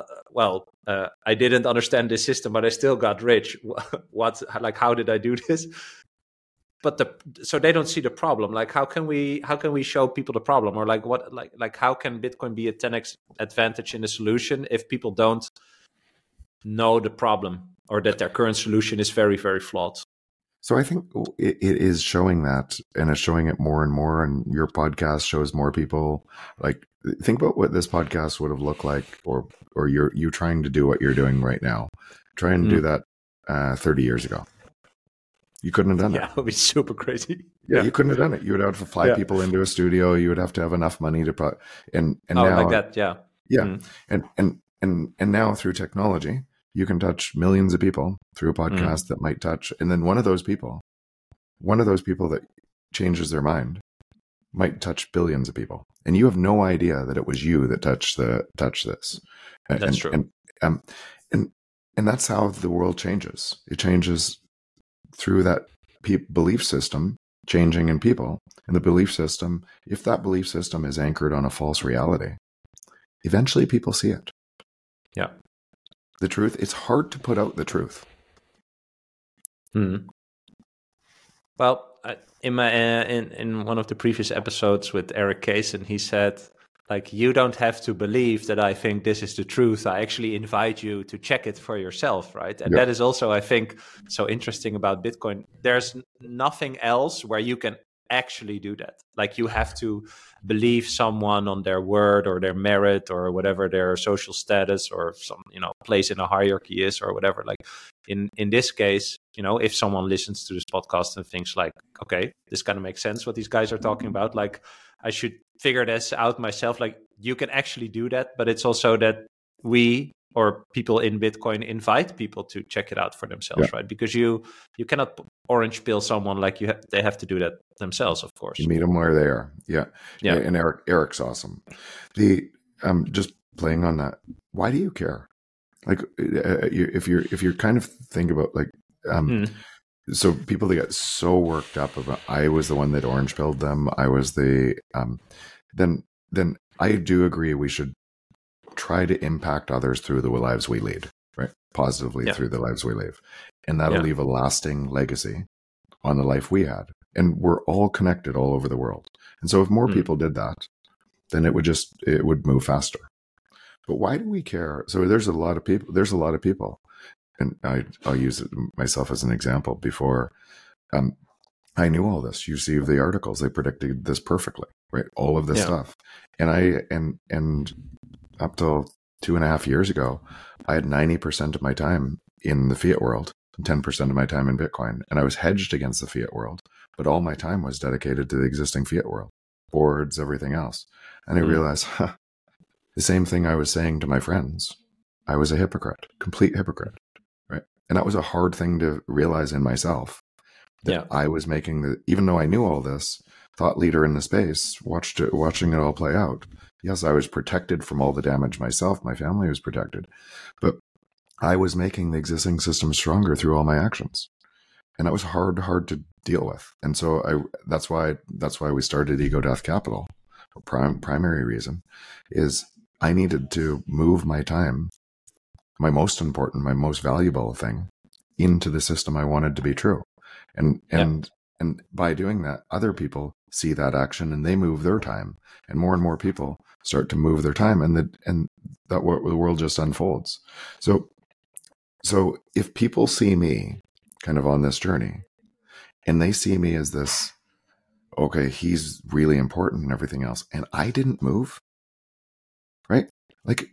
I didn't understand this system, but I still got rich. How did I do this? But so they don't see the problem. Like, how can we show people the problem, or how can Bitcoin be a 10x advantage in the solution if people don't know the problem, or that their current solution is very, very flawed? So I think it is showing that, and it's showing it more and more. And your podcast shows more people. Like, think about what this podcast would have looked like, or you trying to do what you're doing right now. Try and do that 30 years ago. You couldn't have done it. Yeah, it would be super crazy. Yeah, you couldn't have done it. You would have to fly people into a studio. You would have to have enough money to and now like that. Yeah. Yeah. And now through technology, you can touch millions of people through a podcast that might touch, and then one of those people that changes their mind might touch billions of people, and you have no idea that it was you that touched this. That's true. And that's how the world changes. It changes through that belief system changing in people, and the belief system. If that belief system is anchored on a false reality, eventually people see it. Yeah. The truth, it's hard to put out the truth. Well, in one of the previous episodes with Eric Kaysen, he said, like, you don't have to believe that I think this is the truth. I actually invite you to check it for yourself, right? And that is also, I think, so interesting about Bitcoin. There's nothing else where you can actually do that. Like you have to believe someone on their word or their merit or whatever their social status or some, place in a hierarchy is or whatever. Like in this case, if someone listens to this podcast and thinks like, okay, this kind of makes sense what these guys are talking about, like I should figure this out myself. Like you can actually do that, but it's also that we or people in Bitcoin invite people to check it out for themselves, right? Because you cannot orange pill someone, like they have to do that themselves, of course. You meet them where they are. Yeah. And Eric's awesome. Just playing on that. Why do you care? Like if you're kind of think about like, so people that get so worked up about, I was the one that orange pilled them. I was the, then I do agree we should try to impact others through the lives we lead, right? Positively through the lives we live. And that'll leave a lasting legacy on the life we had. And we're all connected all over the world. And so if more people did that, then it would move faster. But why do we care? So there's a lot of people, and I'll use it myself as an example. Before I knew all this, you see the articles, they predicted this perfectly, right? All of this stuff. And and up till 2.5 years ago, I had 90% of my time in the fiat world and 10% of my time in Bitcoin. And I was hedged against the fiat world, but all my time was dedicated to the existing fiat world, boards, everything else. And I realized, the same thing I was saying to my friends. I was a hypocrite, complete hypocrite, right? And that was a hard thing to realize in myself. That I was making even though I knew all this, thought leader in the space, watching it all play out. Yes, I was protected from all the damage myself. My family was protected, but I was making the existing system stronger through all my actions, and that was hard to deal with. And so that's why we started Ego Death Capital. Primary reason is I needed to move my time, my most important, my most valuable thing, into the system I wanted to be true. And by doing that, other people see that action and they move their time, and more people start to move their time, and the world just unfolds. So if people see me kind of on this journey, and they see me as this, okay, he's really important and everything else, and I didn't move, right? Like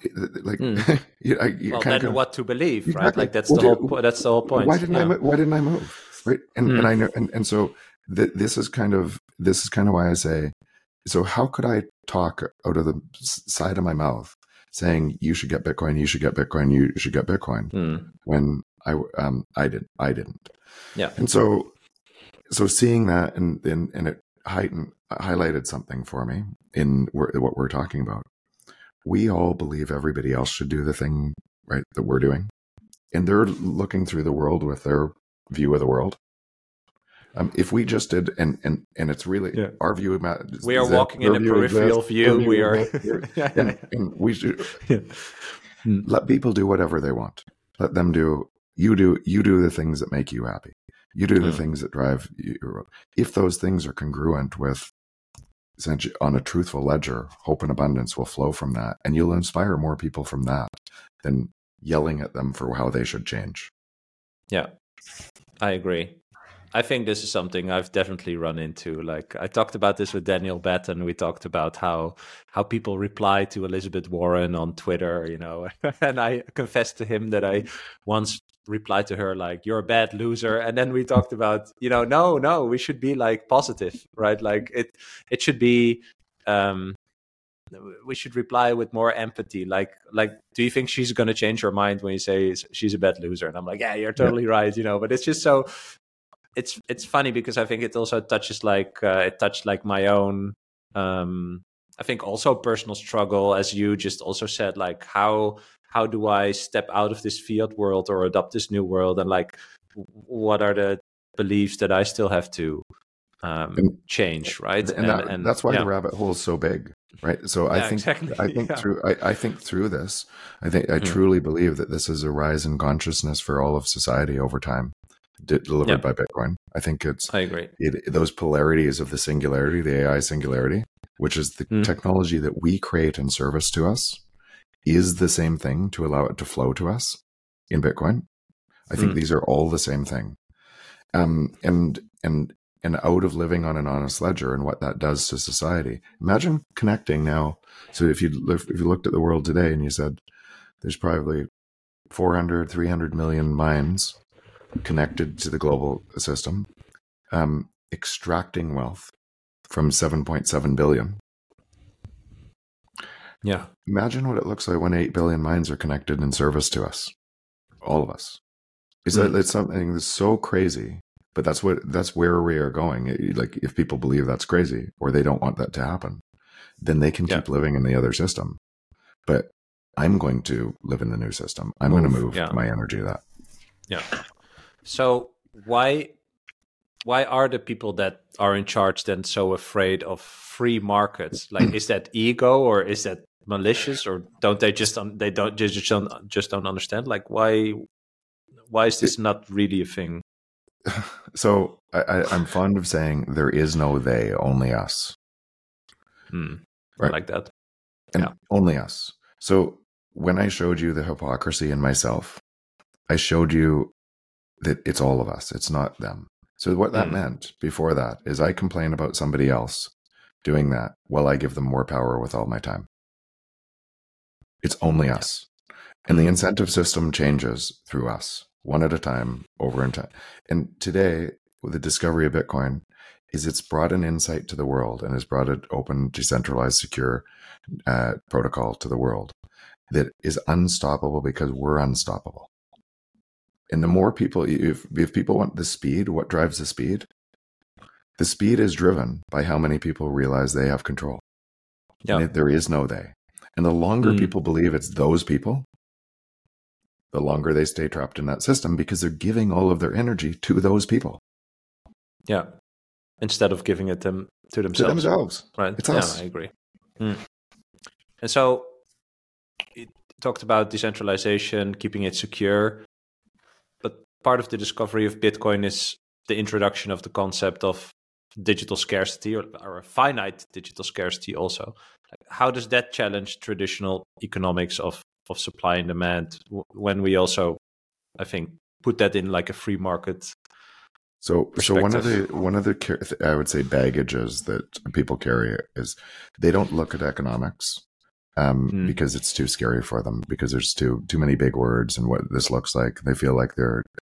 well, then what to believe, right? Like that's the whole point. Why didn't I move? Right. And I know, and so this is kind of why I say, so how could I talk out of the side of my mouth saying you should get Bitcoin, you should get Bitcoin, you should get Bitcoin, when I didn't. Yeah. And so seeing that and it highlighted something for me in what we're talking about. We all believe everybody else should do the thing, right, that we're doing. And they're looking through the world with their view of the world. If we just did, and it's really our view about, we are walking in a peripheral view. We are, and we should let people do whatever they want. Let them do. You do the things that make you happy. You do the things that drive you. If those things are congruent with, essentially, on a truthful ledger, hope and abundance will flow from that, and you'll inspire more people from that than yelling at them for how they should change. Yeah, I agree. I think this is something I've definitely run into. Like I talked about this with Daniel Batten. We talked about how people reply to Elizabeth Warren on Twitter, and I confessed to him that I once replied to her like, "You're a bad loser." And then we talked about, no, we should be like positive, right? Like it should be, we should reply with more empathy. Like, do you think she's going to change her mind when you say she's a bad loser? And I'm like, yeah, you're totally right, but it's just so, it's funny because I think it also touches it touched like my own, I think also personal struggle, as you just also said, like how do I step out of this fiat world or adopt this new world, and like what are the beliefs that I still have to change, right? And that's why the rabbit hole is so big, right? So I think through this, I truly believe that this is a rise in consciousness for all of society over time, delivered by Bitcoin. I agree. Those polarities of the singularity, the AI singularity, which is the technology that we create in service to us, is the same thing to allow it to flow to us in Bitcoin. I think these are all the same thing. And and out of living on an honest ledger and what that does to society. Imagine connecting now. So if you looked at the world today and you said there's probably 400, 300 million minds connected to the global system, extracting wealth from 7.7 billion. Yeah. Imagine what it looks like when 8 billion minds are connected in service to us, all of us. It's something that's so crazy, but that's where we are going. Like, if people believe that's crazy or they don't want that to happen, then they can keep living in the other system. But I'm going to live in the new system. I'm going to move my energy to that. Yeah. So why are the people that are in charge then so afraid of free markets? Like, is that ego, or is that malicious, or don't they just don't understand? Like, why is this not really a thing? So I'm fond of saying there is no they, only us. Right? I like that. And only us. So when I showed you the hypocrisy in myself, I showed you that it's all of us. It's not them. So what that meant before that is I complain about somebody else doing that while I give them more power with all my time. It's only us. And the incentive system changes through us, one at a time, over in time. And today, with the discovery of Bitcoin, is it's brought an insight to the world and has brought an open, decentralized, secure protocol to the world that is unstoppable because we're unstoppable. And the more people, if people want the speed, what drives the speed? The speed is driven by how many people realize they have control. Yeah. And there is no they. And the longer people believe it's those people, the longer they stay trapped in that system because they're giving all of their energy to those people. Yeah. Instead of giving it to themselves. To themselves. Right. It's us. I agree. And so it talked about decentralization, keeping it secure. But part of the discovery of Bitcoin is the introduction of the concept of digital scarcity or a finite digital scarcity also. Like, how does that challenge traditional economics of supply and demand when we also, I think, put that in like a free market? So one of the I would say baggages that people carry is they don't look at economics because it's too scary for them, because there's too many big words and what this looks like. They feel like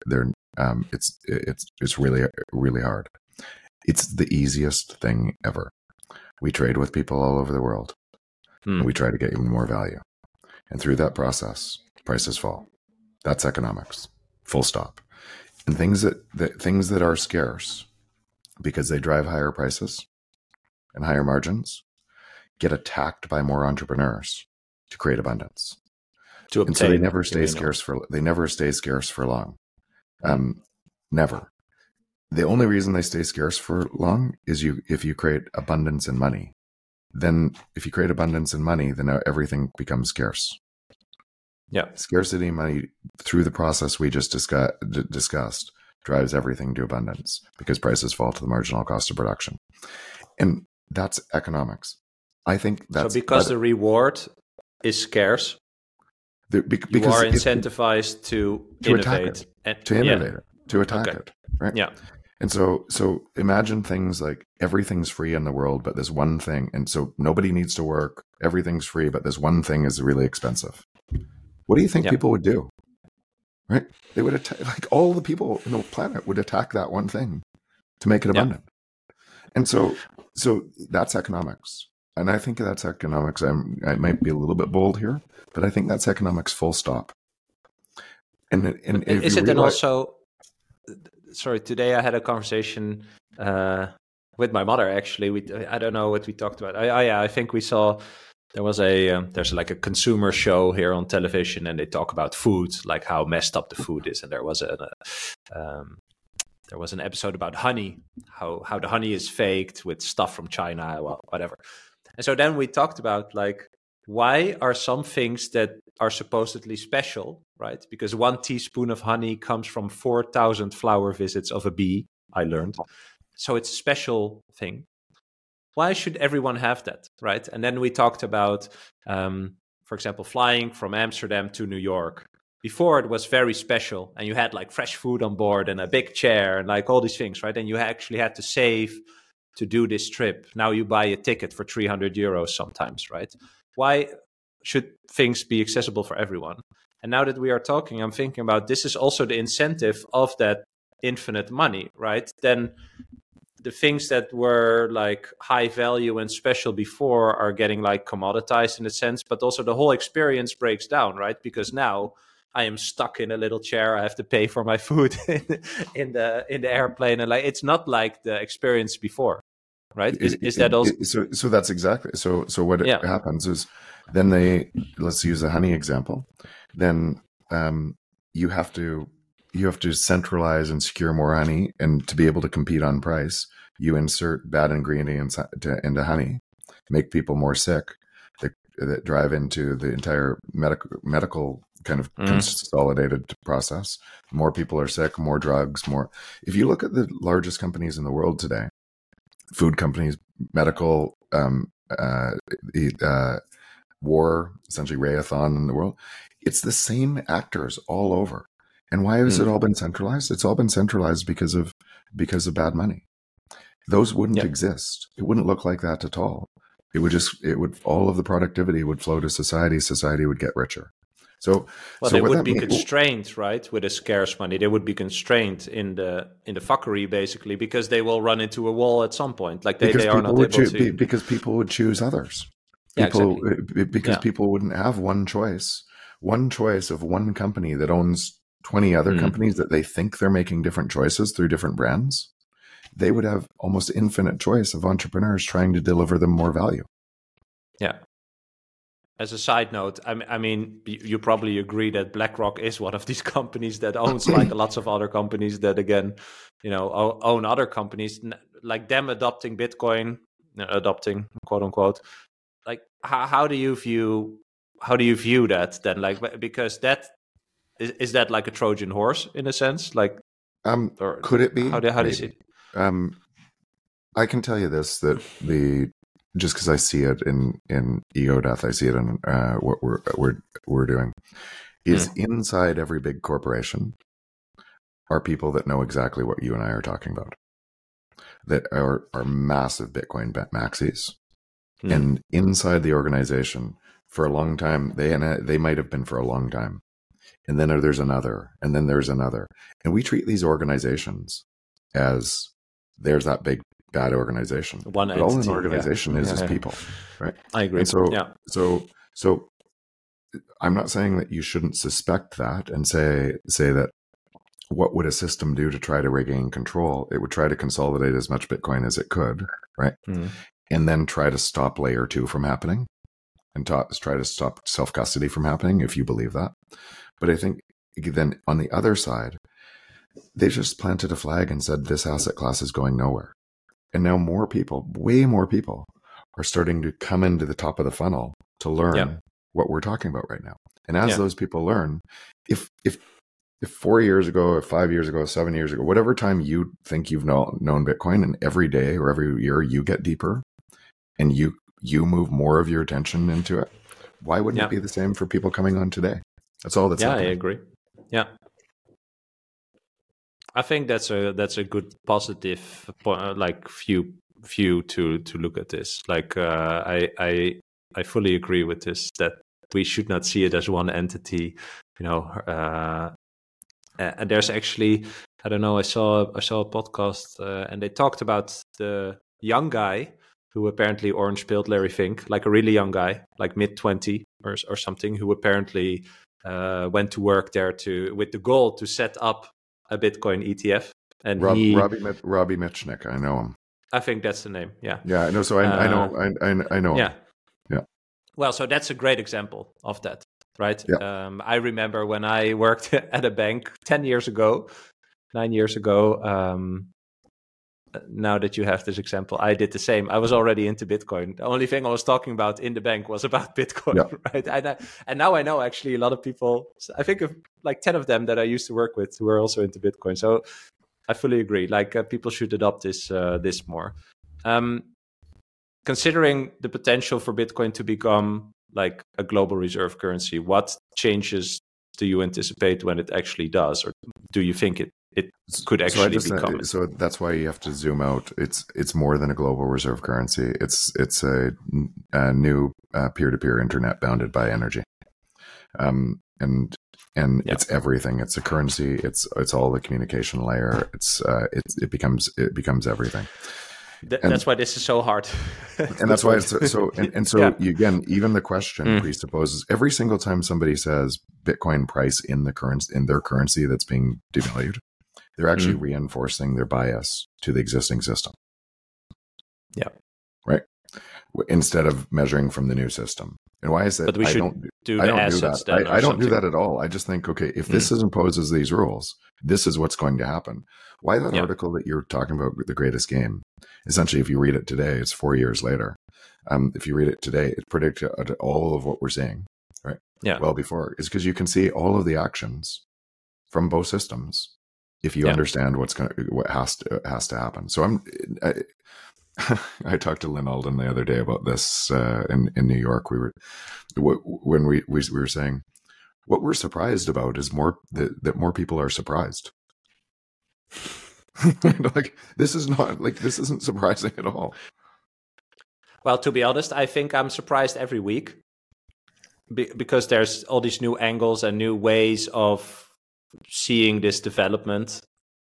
it's really hard. It's the easiest thing ever. We trade with people all over the world. And we try to get even more value. And through that process, prices fall. That's economics. Full stop. And things that are scarce because they drive higher prices and higher margins get attacked by more entrepreneurs to create abundance. And so they never stay scarce for long. Never. The only reason they stay scarce for long is if you create abundance in money. Then if you create abundance in money, then everything becomes scarce. Yeah. Scarcity money, through the process we just discussed, drives everything to abundance because prices fall to the marginal cost of production. And that's economics. I think that's... So because the reward is scarce, you are incentivized to innovate. To attack it, right? Yeah. And so imagine things like everything's free in the world, but there's one thing. And so nobody needs to work. Everything's free, but this one thing is really expensive. What do you think people would do? Right? They would attack, like all the people on the planet would attack that one thing to make it abundant. And so that's economics. And I think that's economics. I might be a little bit bold here, but I think that's economics full stop. And is it then also... Sorry, today I had a conversation with my mother, actually. I don't know what we talked about. I think we saw there was there's like a consumer show here on television, and they talk about food, like how messed up the food is. And there was an episode about honey, how the honey is faked with stuff from China, well, whatever. And so then we talked about, like, why are some things that are supposedly special, right? Because 1 teaspoon of honey comes from 4,000 flower visits of a bee, I learned. So it's a special thing. Why should everyone have that, right? And then we talked about, for example, flying from Amsterdam to New York. before it was very special, and you had like fresh food on board and a big chair and like all these things, right? And you actually had to save to do this trip. Now you buy a ticket for 300 euros sometimes, right? Why should things be accessible for everyone? And now that we are talking, I'm thinking about this is also the incentive of that infinite money, right? Then the things that were like high value and special before are getting like commoditized in a sense, but also the whole experience breaks down, right? Because now I am stuck in a little chair. I have to pay for my food in the airplane, and like it's not like the experience before, right? Is that also so? That's exactly so. So what happens is then let's use the honey example. Then you have to centralize and secure more honey, and to be able to compete on price, you insert bad ingredients into honey, make people more sick, that drive into the entire medical kind of consolidated process. More people are sick, more drugs, more. If you look at the largest companies in the world today, food companies, medical, war, essentially Raytheon in the world, it's the same actors all over. And why has it all been centralized? It's all been centralized because of bad money. Those wouldn't exist. It wouldn't look like that at all. All of the productivity would flow to society. Society would get richer. So, they would be constrained, right? With a scarce money, they would be constrained in the fuckery, basically, because they will run into a wall at some point. Like they are not able to. Because people would choose others. People wouldn't have one choice of one company that owns 20 other companies that they think they're making different choices through different brands. They would have almost infinite choice of entrepreneurs trying to deliver them more value. Yeah. As a side note, I mean, you probably agree that BlackRock is one of these companies that owns like lots of other companies that, again, own other companies. Like them adopting Bitcoin, adopting quote unquote. Like, how do you view that then? Like, because that is that like a Trojan horse in a sense? Like, could it be? How do you see it? I can tell you this, that just because I see it in Ego Death, I see it in what we're doing, is inside every big corporation are people that know exactly what you and I are talking about, that are massive Bitcoin maxis. And inside the organization for a long time, they might have been for a long time. And then there's another, and then there's another. And we treat these organizations as there's that big bad organization. One entity, all an organization is people, right? I agree. And so I'm not saying that you shouldn't suspect that and say that what would a system do to try to regain control? It would try to consolidate as much Bitcoin as it could, right? And then try to stop layer 2 from happening, and try to stop self-custody from happening, if you believe that. But I think then on the other side, they just planted a flag and said this asset class is going nowhere. And now more people, way more people, are starting to come into the top of the funnel to learn what we're talking about right now. And as those people learn, if 4 years ago, or 5 years ago, 7 years ago, whatever time you think you've known Bitcoin, and every day or every year you get deeper and you move more of your attention into it, why wouldn't it be the same for people coming on today? That's all that's happening. I agree. Yeah. I think that's a good positive like view to look at this. Like I fully agree with this, that we should not see it as one entity, and there's actually, I don't know, I saw a podcast and they talked about the young guy who apparently orange pilled Larry Fink, like a really young guy, like mid-20 or something, who apparently went to work there with the goal to set up a Bitcoin ETF. And Robbie Mitchnick, I know him. I think that's the name. Yeah. Yeah, I know. So I know. Yeah. Him. Yeah. Well, so that's a great example of that, right? Yeah. I remember when I worked at a bank 9 years ago. Now that you have this example, I did the same. I was already into Bitcoin. The only thing I was talking about in the bank was about Bitcoin, right? And now I know actually a lot of people, I think of like 10 of them that I used to work with who are also into Bitcoin. So I fully agree. Like people should adopt this more. Considering the potential for Bitcoin to become like a global reserve currency, what changes do you anticipate when it actually does, or do you think it could actually become it? So that's why you have to zoom out. It's more than a global reserve currency. It's a new peer-to-peer internet bounded by energy, and it's everything. It's a currency. It's all the communication layer. It becomes everything. That's why this is so hard. And that's why it's so. You, again, even the question presupposes every single time somebody says Bitcoin price in their currency that's being devalued, they're actually reinforcing their bias to the existing system. Yeah. Right. Instead of measuring from the new system. And why is that? But we should do that. I don't do that at all. I just think, okay, if this imposes these rules, this is what's going to happen. Why that article that you're talking about, The Greatest Game? Essentially, if you read it today, it's 4 years later. If you read it today, it predicted all of what we're seeing, right? Yeah. Well before, is because you can see all of the actions from both systems if you understand what has to happen. So I talked to Lynn Alden the other day about this in New York. We were saying what we're surprised about is that more people are surprised. This isn't surprising at all. Well, to be honest, I think I'm surprised every week because there's all these new angles and new ways of seeing this development.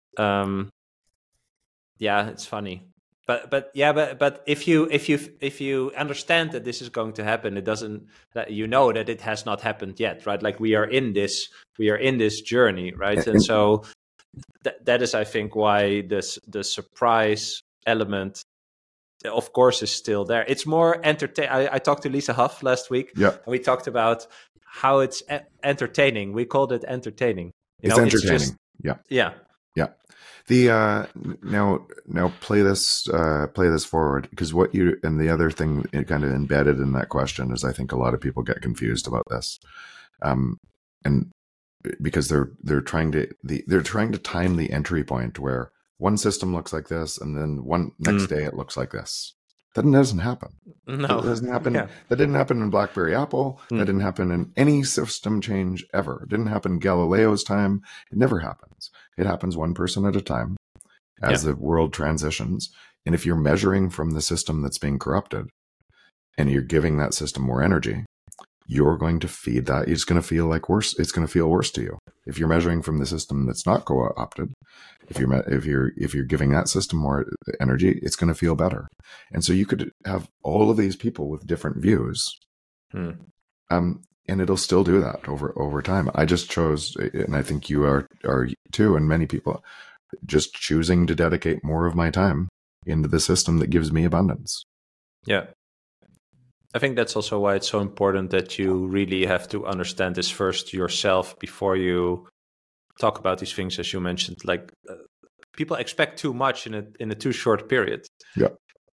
It's funny. But if you understand that this is going to happen, it doesn't, that you know that it has not happened yet, right? Like we are in this journey, right? And so that is, I think, why the surprise element, of course, is still there. It's more entertaining. I talked to Lisa Huff last week, and we talked about how it's entertaining. We called it entertaining. It's entertaining. Yeah. The now play this forward, because what you, and the other thing kind of embedded in that question is, I think a lot of people get confused about this, and because they're trying to time the entry point where one system looks like this and then one next day it looks like this. That doesn't happen. No, it doesn't happen. Yeah. That didn't happen in BlackBerry Apple. That didn't happen in any system change ever. It didn't happen in Galileo's time. It never happens. It happens one person at a time as the world transitions. And if you're measuring from the system that's being corrupted and you're giving that system more energy, you're going to feed that. It's going to feel like worse. It's going to feel worse to you. If you're measuring from the system that's not co-opted, if you're giving that system more energy, it's going to feel better. And so you could have all of these people with different views, and it'll still do that over time. I just chose, and I think you are too, and many people, just choosing to dedicate more of my time into the system that gives me abundance. Yeah. I think that's also why it's so important that you really have to understand this first yourself before you talk about these things, as you mentioned. Like people expect too much in a too short period. Yeah.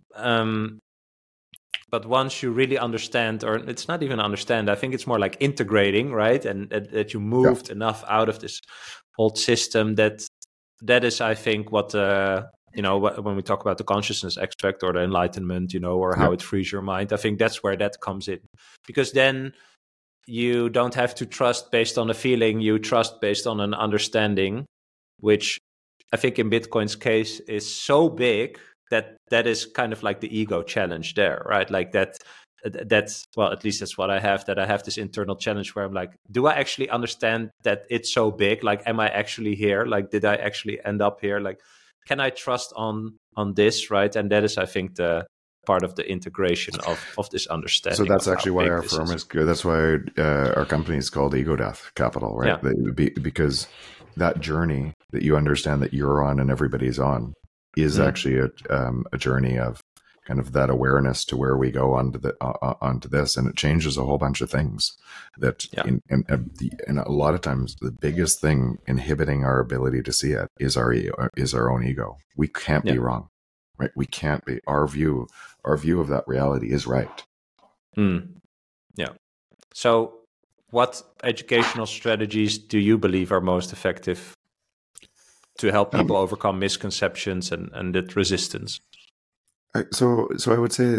But once you really understand, or it's not even understand, I think it's more like integrating, right? And that you moved enough out of this old system that is, I think, what when we talk about the consciousness aspect or the enlightenment, or how it frees your mind, I think that's where that comes in. Because then you don't have to trust based on a feeling, you trust based on an understanding, which I think in Bitcoin's case is so big that is kind of like the ego challenge there, right? Like that's, well, at least that's what I have, that I have this internal challenge where I'm like, do I actually understand that it's so big? Like, am I actually here? Like, did I actually end up here? Like, can I trust on this, right? And that is, I think, the part of the integration of this understanding. So that's actually why our firm is good. That's why our company is called Ego Death Capital, right? Yeah. Because that journey that you understand that you're on and everybody's on is actually a journey of kind of that awareness to where we go onto this, and it changes a whole bunch of things. That and a lot of times the biggest thing inhibiting our ability to see it is our own ego. We can't be wrong, right? We can't be. Our view of that reality is right. Yeah. So, what educational strategies do you believe are most effective to help people overcome misconceptions and that resistance? So I would say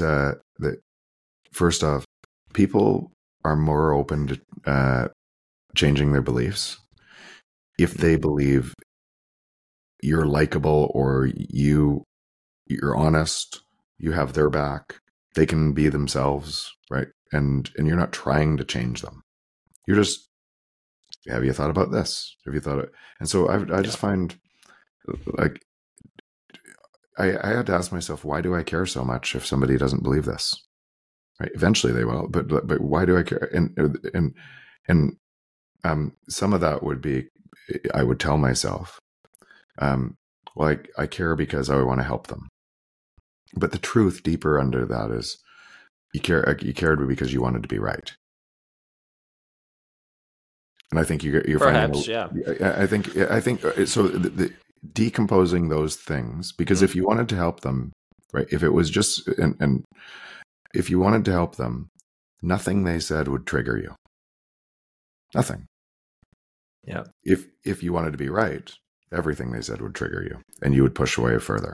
that first off, people are more open changing their beliefs. If they believe you're likable or you're honest, you have their back, they can be themselves, right? And you're not trying to change them. You're just, have you thought about this? Have you thought it? And so I just find, like, I had to ask myself, why do I care so much if somebody doesn't believe this? Right? Eventually they will, but why do I care? And some of that would be, I would tell myself, well, I care because I want to help them. But the truth deeper under that is, you cared because you wanted to be right. And I think you're perhaps, finding, I think so. The decomposing those things, because if you wanted to help them, right? If it was just, and if you wanted to help them, nothing they said would trigger you. Nothing. Yeah. If you wanted to be right, everything they said would trigger you, and you would push away further.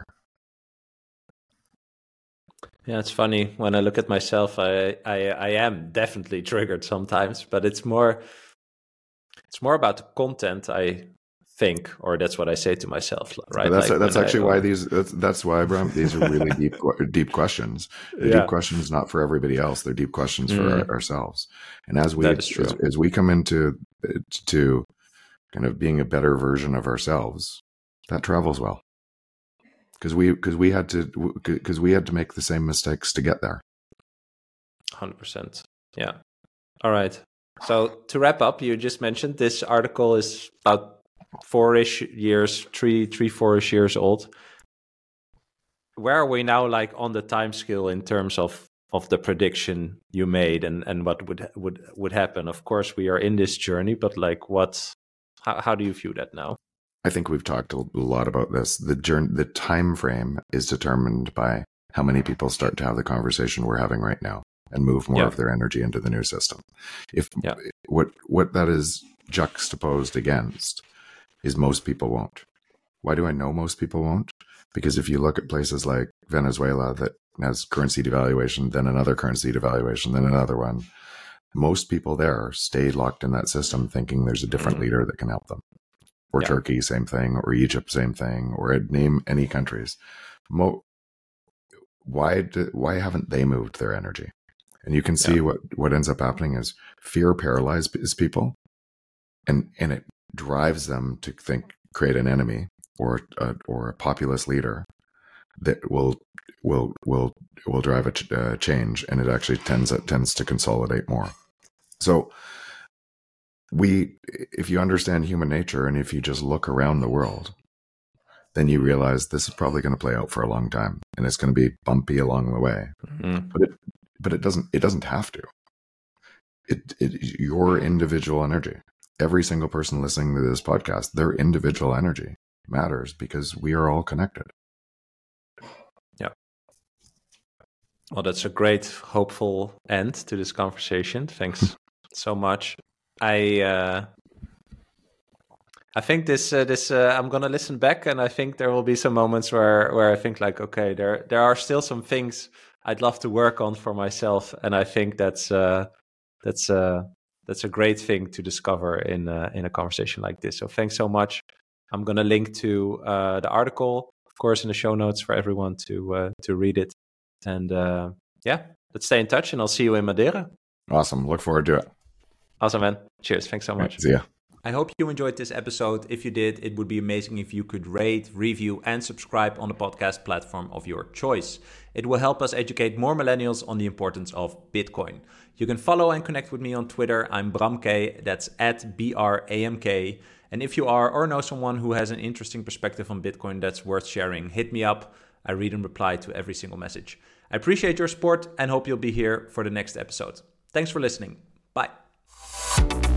Yeah, it's funny when I look at myself. I am definitely triggered sometimes, but it's more about the content, I think, or that's what I say to myself, right? That's actually why that's why, Bram, these are really deep questions. They're deep questions not for everybody else. They're deep questions for ourselves. And as we come into to kind of being a better version of ourselves, that travels well. Because we had to make the same mistakes to get there. 100%. Yeah. All right. So to wrap up, you just mentioned this article is about 4-ish years, 4-ish years old. Where are we now, like, on the time scale in terms of the prediction you made and what would happen? Of course, we are in this journey, but like, how do you view that now? I think we've talked a lot about this. The time frame is determined by how many people start to have the conversation we're having right now and move more of their energy into the new system. What that is juxtaposed against is most people won't. Why do I know most people won't? Because if you look at places like Venezuela that has currency devaluation, then another currency devaluation, then another one, most people there stay locked in that system thinking there's a different leader that can help them. Or Turkey, same thing, or Egypt, same thing, or name any countries. Why haven't they moved their energy? And you can see what ends up happening is fear paralyzes people, and it drives them to create an enemy or a populist leader that will drive a change, and it actually tends to consolidate more. So if you understand human nature and if you just look around the world, then you realize this is probably going to play out for a long time, and it's going to be bumpy along the way. But it doesn't have to. It your individual energy. Every single person listening to this podcast, their individual energy matters because we are all connected. Yeah. Well, that's a great, hopeful end to this conversation. Thanks so much. I think this I'm gonna listen back, and I think there will be some moments where I think like, okay, there are still some things I'd love to work on for myself, and I think that's a great thing to discover in a conversation like this. So thanks so much. I'm gonna link to the article, of course, in the show notes for everyone to read it, and let's stay in touch, and I'll see you in Madeira. Awesome. Look forward to it. Awesome, man. Cheers. Thanks so much. Right, see ya. I hope you enjoyed this episode. If you did, it would be amazing if you could rate, review, and subscribe on the podcast platform of your choice. It will help us educate more millennials on the importance of Bitcoin. You can follow and connect with me on Twitter. I'm Bramk, that's @BRAMK. And if you are or know someone who has an interesting perspective on Bitcoin that's worth sharing, hit me up. I read and reply to every single message. I appreciate your support and hope you'll be here for the next episode. Thanks for listening. Bye.